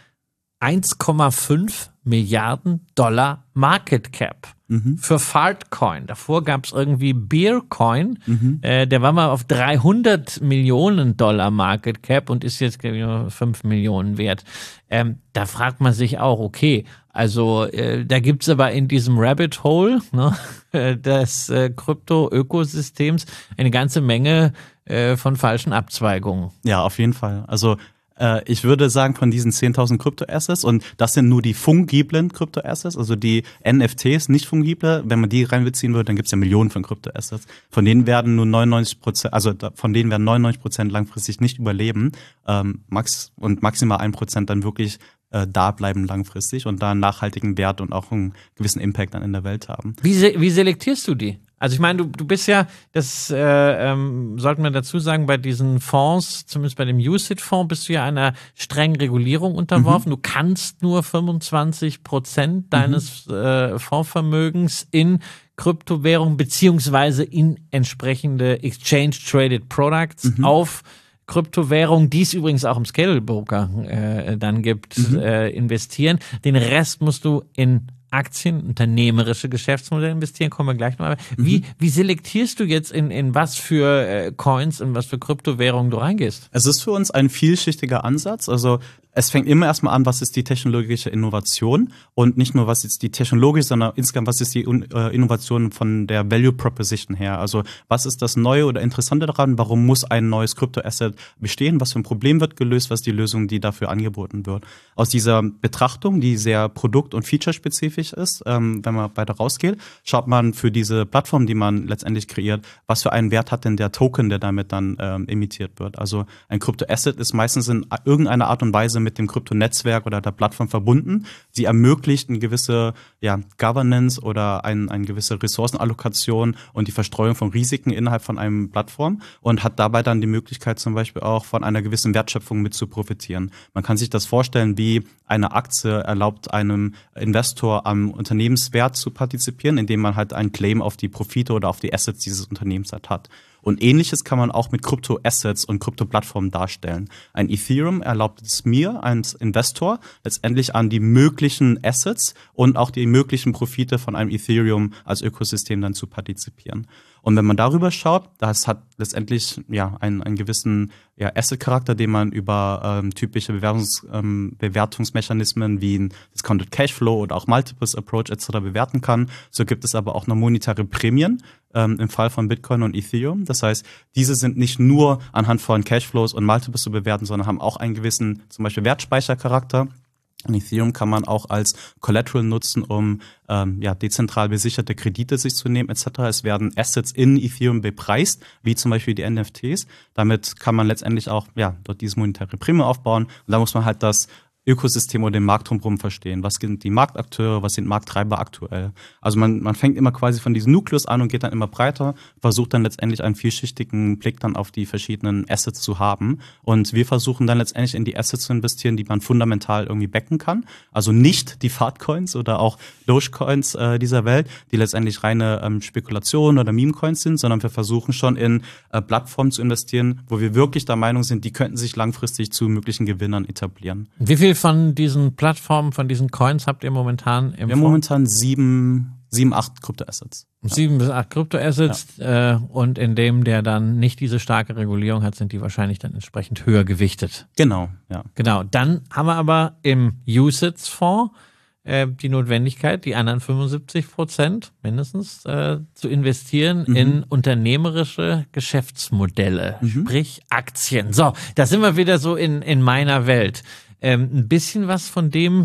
1,5 Milliarden Dollar Market Cap für Fartcoin. Davor gab es irgendwie Beercoin, der war mal auf 300 Millionen Dollar Market Cap und ist jetzt 5 Millionen wert. Da fragt man sich auch, okay, also da gibt's aber in diesem Rabbit Hole des Krypto-Ökosystems eine ganze Menge von falschen Abzweigungen. Ja, auf jeden Fall. Also ich würde sagen, von diesen 10.000 Kryptoassets, und das sind nur die fungiblen Kryptoassets, also die NFTs, nicht fungible, wenn man die reinbeziehen würde, dann gibt es ja Millionen von Kryptoassets. Von denen werden nur 99% langfristig nicht überleben, und maximal 1% dann wirklich da bleiben langfristig und da einen nachhaltigen Wert und auch einen gewissen Impact dann in der Welt haben. Wie selektierst du die? Also ich meine, du bist ja, das sollten wir dazu sagen, bei diesen Fonds, zumindest bei dem UCITS-Fonds, bist du ja einer strengen Regulierung unterworfen. Du kannst nur 25% deines Fondsvermögens in Kryptowährungen beziehungsweise in entsprechende Exchange-Traded Products auf Kryptowährungen, die es übrigens auch im Scalable Broker dann gibt, investieren. Den Rest musst du in Aktien, unternehmerische Geschäftsmodelle investieren, kommen wir gleich noch. Wie selektierst du jetzt in was für Coins und was für Kryptowährungen du reingehst? Es ist für uns ein vielschichtiger Ansatz. Also es fängt immer erstmal an, was ist die technologische Innovation und nicht nur, was ist die technologische, sondern insgesamt, was ist die Innovation von der Value Proposition her. Also was ist das Neue oder Interessante daran? Warum muss ein neues Kryptoasset bestehen? Was für ein Problem wird gelöst? Was ist die Lösung, die dafür angeboten wird? Aus dieser Betrachtung, die sehr produkt- und featurespezifisch ist, wenn man weiter rausgeht, schaut man für diese Plattform, die man letztendlich kreiert, was für einen Wert hat denn der Token, der damit dann emittiert wird. Also ein Kryptoasset ist meistens in irgendeiner Art und Weise mit dem Kryptonetzwerk oder der Plattform verbunden. Sie ermöglicht eine gewisse Governance oder eine gewisse Ressourcenallokation und die Verstreuung von Risiken innerhalb von einem Plattform und hat dabei dann die Möglichkeit zum Beispiel auch von einer gewissen Wertschöpfung mit zu profitieren. Man kann sich das vorstellen, wie eine Aktie erlaubt einem Investor am Unternehmenswert zu partizipieren, indem man halt einen Claim auf die Profite oder auf die Assets dieses Unternehmens hat. Und Ähnliches kann man auch mit Krypto-Assets und Krypto-Plattformen darstellen. Ein Ethereum erlaubt es mir als Investor letztendlich an die möglichen Assets und auch die möglichen Profite von einem Ethereum als Ökosystem dann zu partizipieren. Und wenn man darüber schaut, das hat letztendlich einen gewissen Asset-Charakter, den man über typische Bewertungsmechanismen wie ein Discounted Cashflow oder auch Multiples Approach etc. bewerten kann. So gibt es aber auch noch monetäre Prämien im Fall von Bitcoin und Ethereum. Das heißt, diese sind nicht nur anhand von Cashflows und Multiples zu bewerten, sondern haben auch einen gewissen zum Beispiel Wertspeichercharakter. Und Ethereum kann man auch als Collateral nutzen, um dezentral besicherte Kredite sich zu nehmen etc. Es werden Assets in Ethereum bepreist, wie zum Beispiel die NFTs. Damit kann man letztendlich auch dort diese monetäre Prämie aufbauen. Und da muss man halt das Ökosystem oder den Markt drumherum verstehen. Was sind die Marktakteure, was sind Markttreiber aktuell? Also man fängt immer quasi von diesem Nukleus an und geht dann immer breiter, versucht dann letztendlich einen vielschichtigen Blick dann auf die verschiedenen Assets zu haben. Und wir versuchen dann letztendlich in die Assets zu investieren, die man fundamental irgendwie backen kann. Also nicht die Fartcoins oder auch Dogecoins dieser Welt, die letztendlich reine Spekulationen oder Meme-Coins sind, sondern wir versuchen schon in Plattformen zu investieren, wo wir wirklich der Meinung sind, die könnten sich langfristig zu möglichen Gewinnern etablieren. Wie viel von diesen Plattformen, von diesen Coins habt ihr momentan im Wir haben momentan 7, 8 Kryptoassets. 7 bis 8 Kryptoassets und in dem, der dann nicht diese starke Regulierung hat, sind die wahrscheinlich dann entsprechend höher gewichtet. Genau, ja. Genau, dann haben wir aber im UCITS-Fonds die Notwendigkeit, die anderen 75% mindestens zu investieren in unternehmerische Geschäftsmodelle, sprich Aktien. So, da sind wir wieder so in meiner Welt. Ein bisschen was von dem,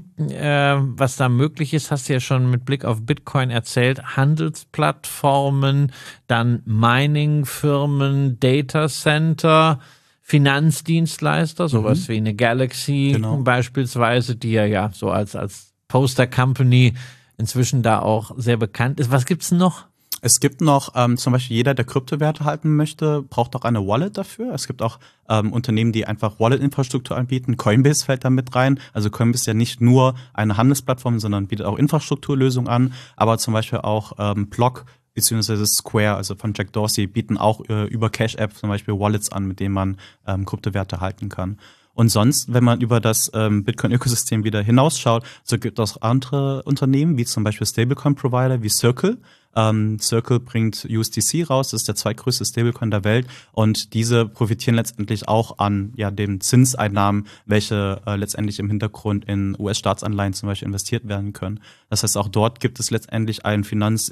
was da möglich ist, hast du ja schon mit Blick auf Bitcoin erzählt. Handelsplattformen, dann Mining-Firmen, Datacenter, Finanzdienstleister, sowas wie eine Galaxy beispielsweise, die ja so als Poster-Company inzwischen da auch sehr bekannt ist. Was gibt's noch? Es gibt noch zum Beispiel jeder, der Kryptowerte halten möchte, braucht auch eine Wallet dafür. Es gibt auch Unternehmen, die einfach Wallet-Infrastruktur anbieten. Coinbase fällt da mit rein. Also Coinbase ist ja nicht nur eine Handelsplattform, sondern bietet auch Infrastrukturlösungen an. Aber zum Beispiel auch Block beziehungsweise Square, also von Jack Dorsey, bieten auch über Cash App zum Beispiel Wallets an, mit denen man Kryptowerte halten kann. Und sonst, wenn man über das Bitcoin-Ökosystem wieder hinausschaut, so gibt es auch andere Unternehmen, wie zum Beispiel Stablecoin-Provider wie Circle. Circle bringt USDC raus, das ist der zweitgrößte Stablecoin der Welt und diese profitieren letztendlich auch an den Zinseinnahmen, welche letztendlich im Hintergrund in US-Staatsanleihen zum Beispiel investiert werden können. Das heißt, auch dort gibt es letztendlich einen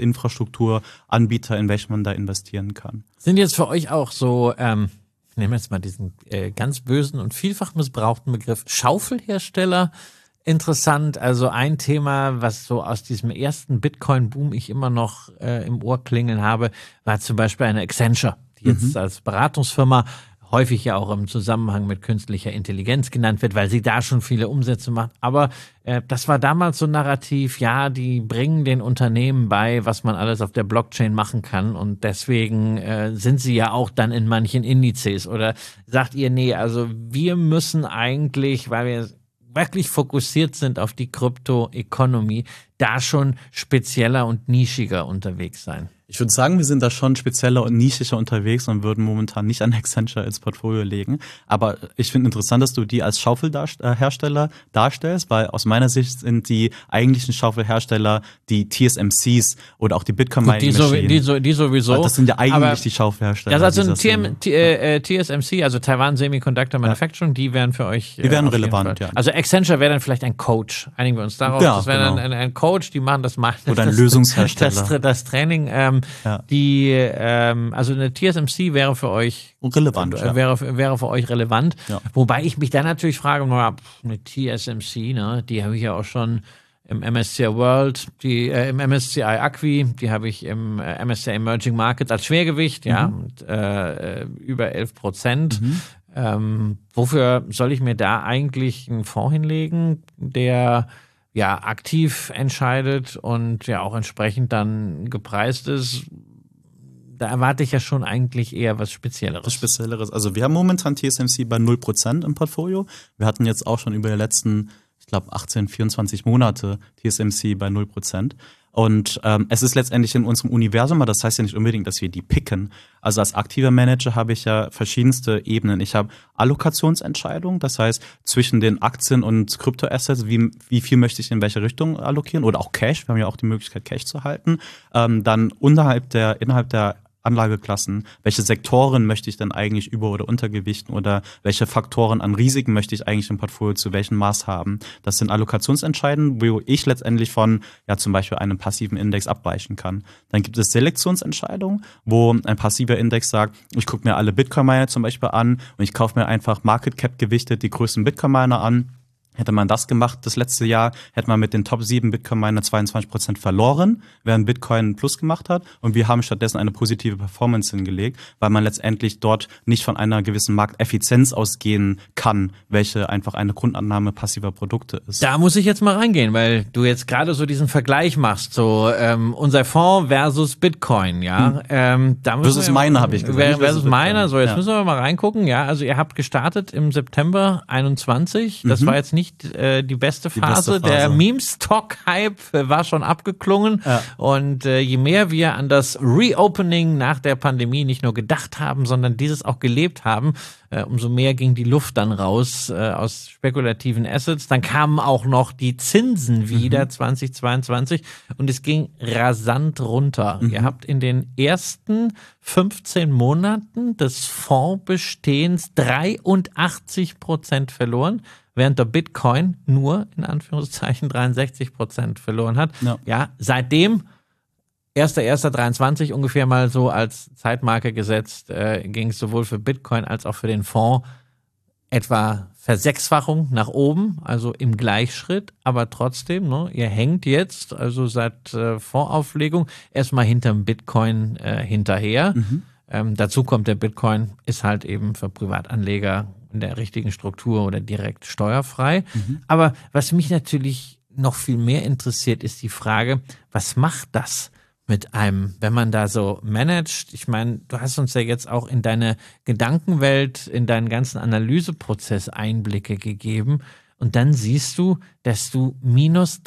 Finanzinfrastrukturanbieter, in welchen man da investieren kann. Sind jetzt für euch auch so, ich nehme jetzt mal diesen ganz bösen und vielfach missbrauchten Begriff Schaufelhersteller interessant? Also ein Thema, was so aus diesem ersten Bitcoin-Boom ich immer noch im Ohr klingeln habe, war zum Beispiel eine Accenture, die jetzt als Beratungsfirma häufig ja auch im Zusammenhang mit künstlicher Intelligenz genannt wird, weil sie da schon viele Umsätze macht. Aber das war damals so ein Narrativ, ja, die bringen den Unternehmen bei, was man alles auf der Blockchain machen kann und deswegen sind sie ja auch dann in manchen Indizes. Oder sagt ihr, nee, also wir müssen eigentlich, weil wir wirklich fokussiert sind auf die Krypto-Economy, da schon spezieller und nischiger unterwegs sein? Ich würde sagen, wir sind da schon spezieller und nischiger unterwegs und würden momentan nicht an Accenture ins Portfolio legen. Aber ich finde interessant, dass du die als Schaufelhersteller darstellst, weil aus meiner Sicht sind die eigentlichen Schaufelhersteller die TSMCs oder auch die Bitcoin-Mining-Maschinen. Die sowieso. Weil das sind ja eigentlich die Schaufelhersteller. Also TSMC, also Taiwan Semiconductor Manufacturing, die wären für euch die wären relevant, ja. Also Accenture wäre dann vielleicht ein Coach. Einigen wir uns darauf. Ja, das wäre dann ein Coach, die machen das mal. Oder ein Lösungshersteller. Das Training. Also eine TSMC wäre für euch relevant, wäre für euch relevant. Ja. Wobei ich mich dann natürlich frage, eine TSMC, ne, die habe ich ja auch schon im MSCI World, im MSCI Acqui, die habe ich im MSCI Emerging Markets als Schwergewicht, mit über 11%. Wofür soll ich mir da eigentlich einen Fonds hinlegen, der ja aktiv entscheidet und ja auch entsprechend dann gepreist ist? Da erwarte ich ja schon eigentlich eher was Spezielleres. Also wir haben momentan TSMC bei 0% im Portfolio. Wir hatten jetzt auch schon über die letzten, ich glaube 18, 24 Monate TSMC bei 0%. Und es ist letztendlich in unserem Universum, aber das heißt ja nicht unbedingt, dass wir die picken. Also als aktiver Manager habe ich ja verschiedenste Ebenen. Ich habe Allokationsentscheidungen, das heißt zwischen den Aktien und Kryptoassets, wie viel möchte ich in welche Richtung allokieren oder auch Cash. Wir haben ja auch die Möglichkeit, Cash zu halten. Dann innerhalb der Anlageklassen, welche Sektoren möchte ich dann eigentlich über- oder untergewichten oder welche Faktoren an Risiken möchte ich eigentlich im Portfolio zu welchem Maß haben. Das sind Allokationsentscheidungen, wo ich letztendlich von ja zum Beispiel einem passiven Index abweichen kann. Dann gibt es Selektionsentscheidungen, wo ein passiver Index sagt, ich gucke mir alle Bitcoin-Miner zum Beispiel an und ich kaufe mir einfach Market Cap gewichtet die größten Bitcoin-Miner an. Hätte man das gemacht das letzte Jahr, hätte man mit den Top 7 Bitcoin-Miner 22% verloren, während Bitcoin einen Plus gemacht hat. Und wir haben stattdessen eine positive Performance hingelegt, weil man letztendlich dort nicht von einer gewissen Markteffizienz ausgehen kann, welche einfach eine Grundannahme passiver Produkte ist. Da muss ich jetzt mal reingehen, weil du jetzt gerade so diesen Vergleich machst, so unser Fonds versus Bitcoin, ja. Versus Miner habe ich gesagt. Versus Miner, so jetzt müssen wir mal reingucken, ja. Also ihr habt gestartet im September 21, das war jetzt nicht die beste Phase. Der Meme-Stock-Hype war schon abgeklungen. Ja. Und je mehr wir an das Reopening nach der Pandemie nicht nur gedacht haben, sondern dieses auch gelebt haben, umso mehr ging die Luft dann raus aus spekulativen Assets. Dann kamen auch noch die Zinsen wieder 2022 und es ging rasant runter. Ihr habt in den ersten 15 Monaten des Fondsbestehens 83% verloren, während der Bitcoin nur, in Anführungszeichen, 63% verloren hat. Ja, seitdem 1.1.23 ungefähr mal so als Zeitmarke gesetzt, ging es sowohl für Bitcoin als auch für den Fonds etwa Versechsfachung nach oben, also im Gleichschritt, aber trotzdem, ne, ihr hängt jetzt, also seit Fondsauflegung, erstmal hinterm Bitcoin hinterher. Dazu kommt, der Bitcoin ist halt eben für Privatanleger in der richtigen Struktur oder direkt steuerfrei. Aber was mich natürlich noch viel mehr interessiert, ist die Frage, was macht das mit einem, wenn man da so managt? Ich meine, du hast uns ja jetzt auch in deine Gedankenwelt, in deinen ganzen Analyseprozess Einblicke gegeben und dann siehst du, dass du minus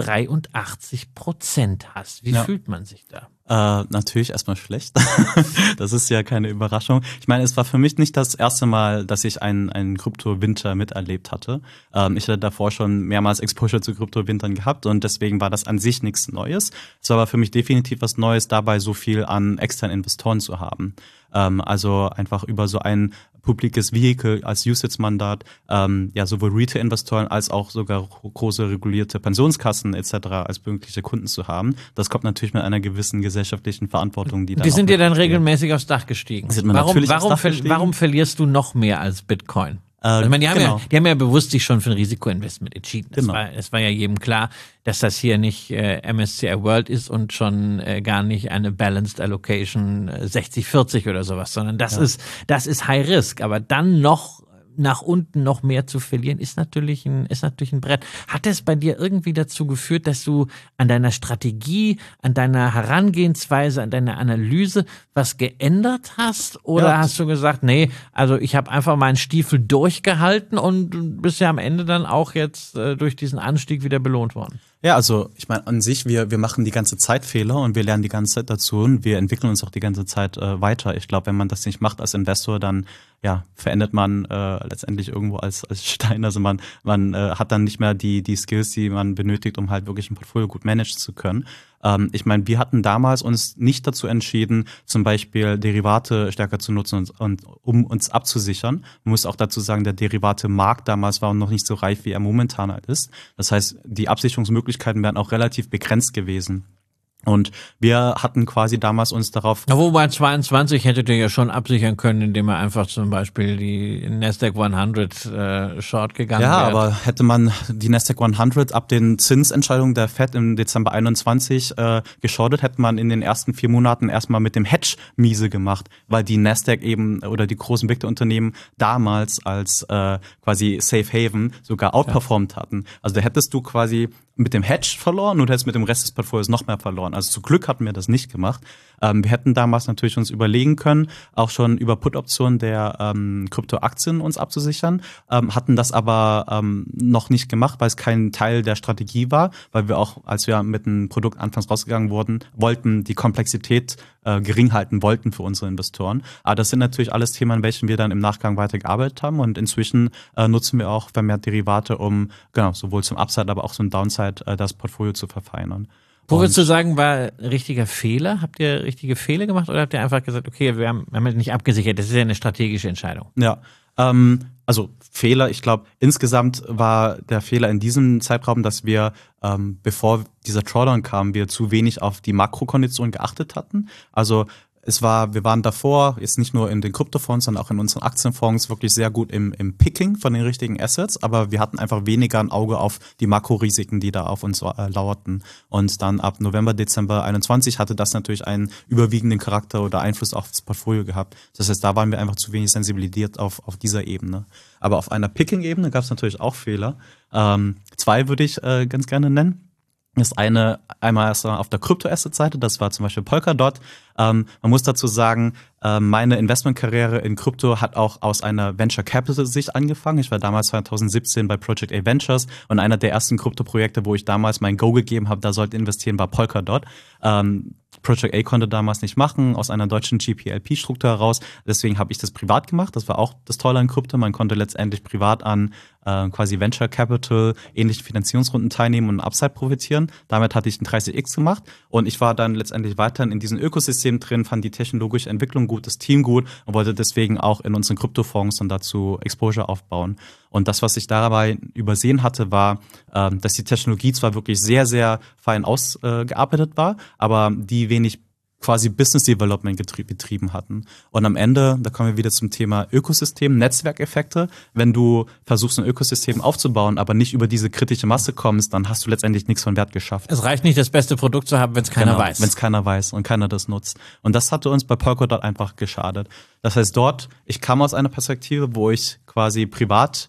83% hast. Wie fühlt man sich da? Natürlich erstmal schlecht. Das ist ja keine Überraschung. Ich meine, es war für mich nicht das erste Mal, dass ich einen Krypto-Winter miterlebt hatte. Ich hatte davor schon mehrmals Exposure zu Krypto-Wintern gehabt und deswegen war das an sich nichts Neues. Es war aber für mich definitiv was Neues, dabei so viel an externen Investoren zu haben. Also einfach über so ein publikes Vehikel als UCITS-Mandat, ja sowohl Retail-Investoren als auch sogar große regulierte Pensionskassen etc. als mögliche Kunden zu haben. Das kommt natürlich mit einer gewissen gesellschaftlichen Verantwortung, die sind dir dann regelmäßig aufs Dach gestiegen. Warum verlierst du noch mehr als Bitcoin? Ich meine, die haben ja bewusst sich schon für ein Risikoinvestment entschieden. Es war ja jedem klar, dass das hier nicht MSCI World ist und schon gar nicht eine Balanced Allocation 60-40 oder sowas, sondern das ist High Risk. Aber dann noch nach unten noch mehr zu verlieren, ist natürlich ein Brett. Hat es bei dir irgendwie dazu geführt, dass du an deiner Strategie, an deiner Herangehensweise, an deiner Analyse was geändert hast? Oder hast du gesagt, nee, also ich habe einfach meinen Stiefel durchgehalten und bist ja am Ende dann auch jetzt durch diesen Anstieg wieder belohnt worden? Ja, also ich meine, an sich, wir machen die ganze Zeit Fehler und wir lernen die ganze Zeit dazu und wir entwickeln uns auch die ganze Zeit weiter. Ich glaube, wenn man das nicht macht als Investor, dann verendet man letztendlich irgendwo als Stein. Also man hat dann nicht mehr die Skills, die man benötigt, um halt wirklich ein Portfolio gut managen zu können. Ich meine, wir hatten damals uns nicht dazu entschieden, zum Beispiel Derivate stärker zu nutzen und um uns abzusichern. Man muss auch dazu sagen, der Derivate-Markt damals war noch nicht so reif, wie er momentan halt ist. Das heißt, die Absicherungsmöglichkeiten wären auch relativ begrenzt gewesen. Und wir hatten quasi damals uns darauf... Ja, wobei 22 hättet ihr ja schon absichern können, indem ihr einfach zum Beispiel die Nasdaq 100 short gegangen wärt. Ja, aber hätte man die Nasdaq 100 ab den Zinsentscheidungen der Fed im Dezember 21 geschortet, hätte man in den ersten 4 Monaten erstmal mit dem Hedge miese gemacht, weil die Nasdaq eben oder die großen Big Tech-Unternehmen damals als quasi Safe Haven sogar outperformed hatten. Also da hättest du quasi mit dem Hedge verloren und hättest mit dem Rest des Portfolios noch mehr verloren. Also zum Glück hatten wir das nicht gemacht. Wir hätten damals natürlich uns überlegen können, auch schon über Put-Optionen der Kryptoaktien uns abzusichern, hatten das aber noch nicht gemacht, weil es kein Teil der Strategie war, weil wir auch, als wir mit einem Produkt anfangs rausgegangen wollten die Komplexität gering halten wollten für unsere Investoren. Aber das sind natürlich alles Themen, an welchen wir dann im Nachgang weitergearbeitet haben und inzwischen nutzen wir auch vermehrt Derivate, um sowohl zum Upside, aber auch zum Downside das Portfolio zu verfeinern. Wo würdest du sagen, war richtiger Fehler? Habt ihr richtige Fehler gemacht oder habt ihr einfach gesagt, okay, wir haben nicht abgesichert, das ist ja eine strategische Entscheidung? Ja, also Fehler, ich glaube, insgesamt war der Fehler in diesem Zeitraum, dass wir, bevor dieser Drawdown kam, wir zu wenig auf die Makrokonditionen geachtet hatten. Also wir waren davor, jetzt nicht nur in den Kryptofonds, sondern auch in unseren Aktienfonds wirklich sehr gut im Picking von den richtigen Assets, aber wir hatten einfach weniger ein Auge auf die Makrorisiken, die da auf uns lauerten. Und dann ab November, Dezember 21 hatte das natürlich einen überwiegenden Charakter oder Einfluss auf das Portfolio gehabt. Das heißt, da waren wir einfach zu wenig sensibilisiert auf dieser Ebene. Aber auf einer Picking-Ebene gab es natürlich auch Fehler. 2 würde ich ganz gerne nennen. Das einmal auf der Krypto-Asset-Seite, das war zum Beispiel Polkadot. Man muss dazu sagen, meine Investmentkarriere in Krypto hat auch aus einer Venture-Capital-Sicht angefangen. Ich war damals 2017 bei Project A Ventures und einer der ersten Krypto-Projekte, wo ich damals mein Go gegeben habe, da sollte investieren, war Polkadot. Project A konnte damals nicht machen, aus einer deutschen GPLP-Struktur heraus. Deswegen habe ich das privat gemacht. Das war auch das Tolle an Krypto. Man konnte letztendlich privat an quasi Venture Capital, ähnlichen Finanzierungsrunden teilnehmen und Upside profitieren. Damit hatte ich ein 30x gemacht und ich war dann letztendlich weiterhin in diesem Ökosystem drin, fand die technologische Entwicklung gut, das Team gut und wollte deswegen auch in unseren Kryptofonds dann dazu Exposure aufbauen. Und das, was ich dabei übersehen hatte, war, dass die Technologie zwar wirklich sehr, sehr fein ausgearbeitet war, aber die wenig quasi Business Development betrieben hatten. Und am Ende, da kommen wir wieder zum Thema Ökosystem, Netzwerkeffekte. Wenn du versuchst, ein Ökosystem aufzubauen, aber nicht über diese kritische Masse kommst, dann hast du letztendlich nichts von Wert geschafft. Es reicht nicht, das beste Produkt zu haben, wenn es keiner weiß. Wenn es keiner weiß und keiner das nutzt. Und das hatte uns bei Polkadot einfach geschadet. Das heißt, ich kam aus einer Perspektive, wo ich quasi privat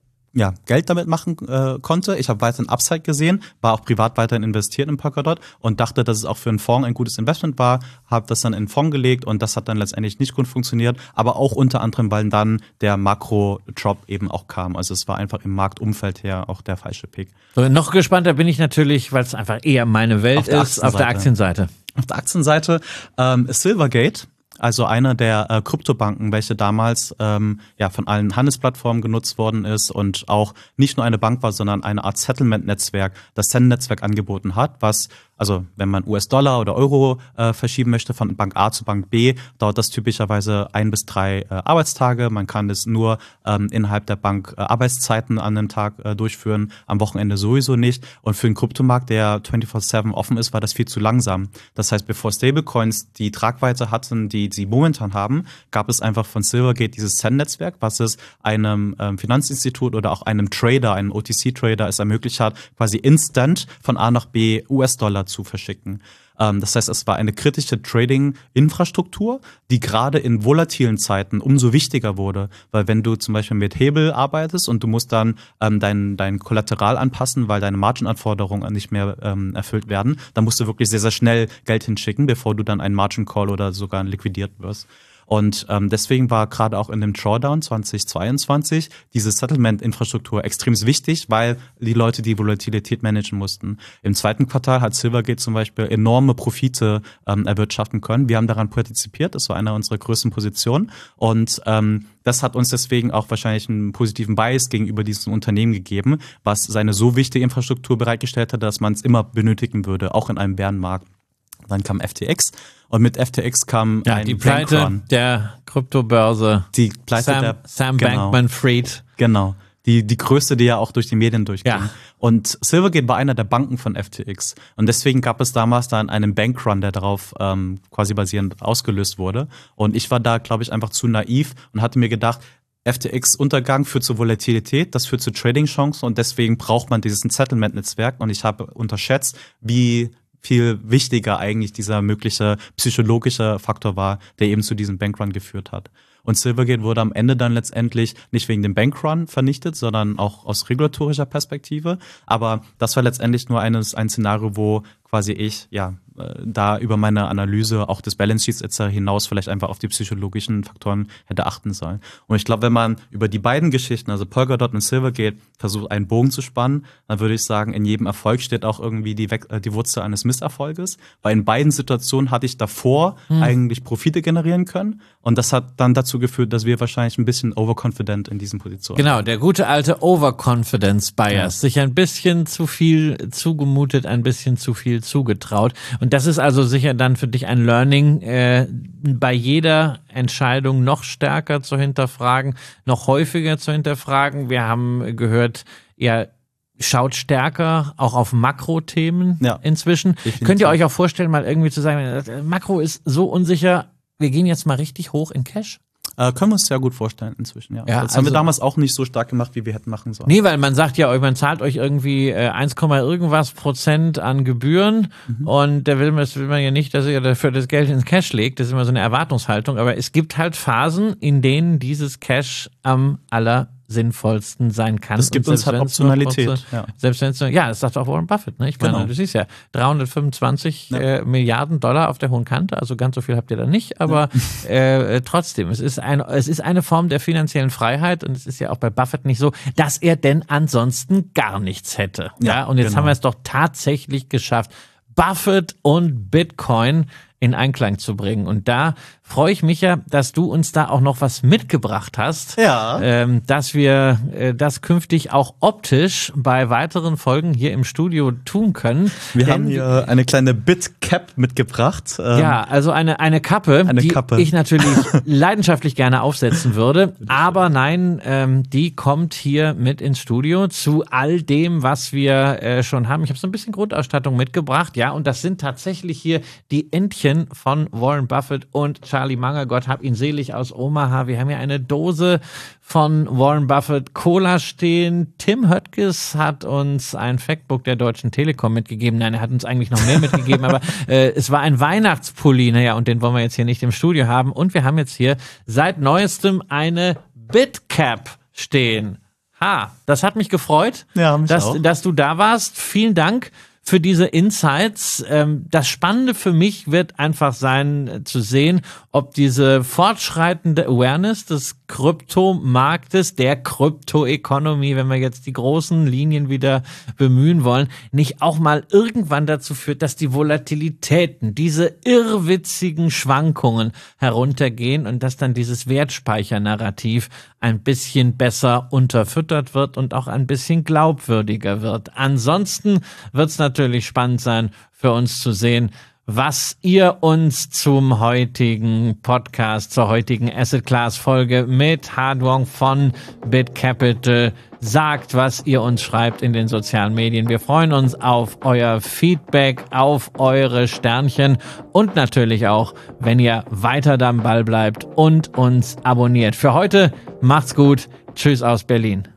Geld damit machen konnte. Ich habe weiterhin Upside gesehen, war auch privat weiterhin investiert in Polkadot und dachte, dass es auch für einen Fonds ein gutes Investment war, habe das dann in einen Fonds gelegt und das hat dann letztendlich nicht gut funktioniert, aber auch unter anderem, weil dann der Makro-Drop eben auch kam. Also es war einfach im Marktumfeld her auch der falsche Pick. So, noch gespannter bin ich natürlich, weil es einfach eher meine Welt ist, auf der Aktienseite. Auf der Aktienseite Silvergate. Also einer der Kryptobanken, welche damals von allen Handelsplattformen genutzt worden ist und auch nicht nur eine Bank war, sondern eine Art Settlement-Netzwerk, das Send-Netzwerk angeboten hat, was, also wenn man US-Dollar oder Euro verschieben möchte von Bank A zu Bank B, dauert das typischerweise 1 bis 3 Arbeitstage. Man kann das nur innerhalb der Bank Arbeitszeiten an einem Tag durchführen, am Wochenende sowieso nicht. Und für einen Kryptomarkt, der 24/7 offen ist, war das viel zu langsam. Das heißt, bevor Stablecoins die Tragweite hatten, die sie momentan haben, gab es einfach von Silvergate dieses Send-Netzwerk, was es einem Finanzinstitut oder auch einem Trader, einem OTC-Trader es ermöglicht hat, quasi instant von A nach B US-Dollar zu verschicken. Das heißt, es war eine kritische Trading-Infrastruktur, die gerade in volatilen Zeiten umso wichtiger wurde. Weil wenn du zum Beispiel mit Hebel arbeitest und du musst dann dein Kollateral anpassen, weil deine Margin-Anforderungen nicht mehr erfüllt werden, dann musst du wirklich sehr, sehr schnell Geld hinschicken, bevor du dann einen Margin-Call oder sogar liquidiert wirst. Und deswegen war gerade auch in dem Drawdown 2022 diese Settlement-Infrastruktur extrem wichtig, weil die Leute die Volatilität managen mussten. Im zweiten Quartal hat Silvergate zum Beispiel enorme Profite erwirtschaften können. Wir haben daran partizipiert, das war einer unserer größten Positionen und das hat uns deswegen auch wahrscheinlich einen positiven Bias gegenüber diesem Unternehmen gegeben, was seine so wichtige Infrastruktur bereitgestellt hat, dass man es immer benötigen würde, auch in einem Bärenmarkt. Dann kam FTX und mit FTX kam die Pleite der Kryptobörse. Die Pleite Sam Bankman-Fried. Genau. die größte, die ja auch durch die Medien durchging. Ja. Und Silvergate war einer der Banken von FTX. Und deswegen gab es damals dann einen Bankrun, der darauf quasi basierend ausgelöst wurde. Und ich war da, glaube ich, einfach zu naiv und hatte mir gedacht, FTX-Untergang führt zu Volatilität, das führt zu Trading-Chancen und deswegen braucht man dieses Settlement-Netzwerk. Und ich habe unterschätzt, wie viel wichtiger eigentlich dieser mögliche psychologische Faktor war, der eben zu diesem Bankrun geführt hat. Und Silvergate wurde am Ende dann letztendlich nicht wegen dem Bankrun vernichtet, sondern auch aus regulatorischer Perspektive. Aber das war letztendlich nur ein Szenario, wo quasi ich da über meine Analyse auch des Balance Sheets etc. hinaus vielleicht einfach auf die psychologischen Faktoren hätte achten sollen. Und ich glaube, wenn man über die beiden Geschichten, also Polkadot und Silvergate, versucht, einen Bogen zu spannen, dann würde ich sagen, in jedem Erfolg steht auch irgendwie die Wurzel eines Misserfolges. Weil in beiden Situationen hatte ich davor eigentlich Profite generieren können. Und das hat dann dazu geführt, dass wir wahrscheinlich ein bisschen overconfident in diesen Positionen Genau, der gute alte Overconfidence Bias, sich ein bisschen zu viel zugemutet, ein bisschen zu viel zugetraut. Und das ist also sicher dann für dich ein Learning, bei jeder Entscheidung noch stärker zu hinterfragen, noch häufiger zu hinterfragen. Wir haben gehört, ihr schaut stärker auch auf Makrothemen inzwischen. Definitiv. Könnt ihr euch auch vorstellen, mal irgendwie zu sagen, Makro ist so unsicher, wir gehen jetzt mal richtig hoch in Cash? Können wir uns sehr gut vorstellen inzwischen, ja. Das haben wir damals auch nicht so stark gemacht, wie wir hätten machen sollen. Nee, weil man sagt ja, man zahlt euch irgendwie 1, irgendwas % an Gebühren und das will man ja nicht, dass ihr dafür das Geld ins Cash legt. Das ist immer so eine Erwartungshaltung. Aber es gibt halt Phasen, in denen dieses Cash am sinnvollsten sein kann. Das gibt uns halt Optionalität. Selbst wenn es das sagt auch Warren Buffett. Ne? Ich meine, du siehst ja, 325 Milliarden Dollar auf der hohen Kante, also ganz so viel habt ihr da nicht, aber trotzdem, es ist eine Form der finanziellen Freiheit und es ist ja auch bei Buffett nicht so, dass er denn ansonsten gar nichts hätte. Ja, und jetzt haben wir es doch tatsächlich geschafft, Buffett und Bitcoin in Einklang zu bringen. Und da freue ich mich ja, dass du uns da auch noch was mitgebracht hast, dass wir das künftig auch optisch bei weiteren Folgen hier im Studio tun können. Wir haben hier eine kleine Bitcap mitgebracht. Also eine Kappe, ich natürlich leidenschaftlich gerne aufsetzen würde. Aber nein, die kommt hier mit ins Studio zu all dem, was wir schon haben. Ich habe so ein bisschen Grundausstattung mitgebracht, und das sind tatsächlich hier die Entchen von Warren Buffett und Charlie Munger, Gott hab ihn selig, aus Omaha. Wir haben hier eine Dose von Warren Buffett Cola stehen. Tim Höttges hat uns ein Factbook der Deutschen Telekom mitgegeben. Nein, er hat uns eigentlich noch mehr mitgegeben, aber es war ein Weihnachtspulli. Und den wollen wir jetzt hier nicht im Studio haben. Und wir haben jetzt hier seit neuestem eine Bitcap stehen. Das hat mich gefreut, dass du da warst. Vielen Dank für diese Insights. Das Spannende für mich wird einfach sein, zu sehen, ob diese fortschreitende Awareness des Kryptomarktes, der Krypto-Economy, wenn wir jetzt die großen Linien wieder bemühen wollen, nicht auch mal irgendwann dazu führt, dass die Volatilitäten, diese irrwitzigen Schwankungen heruntergehen und dass dann dieses Wertspeichernarrativ ein bisschen besser unterfüttert wird und auch ein bisschen glaubwürdiger wird. Ansonsten wird es natürlich spannend sein, für uns zu sehen, was ihr uns zum heutigen Podcast, zur heutigen Asset Class Folge mit Ha Duong von BitCapital sagt, was ihr uns schreibt in den sozialen Medien. Wir freuen uns auf euer Feedback, auf eure Sternchen und natürlich auch, wenn ihr weiter am Ball bleibt und uns abonniert. Für heute macht's gut. Tschüss aus Berlin.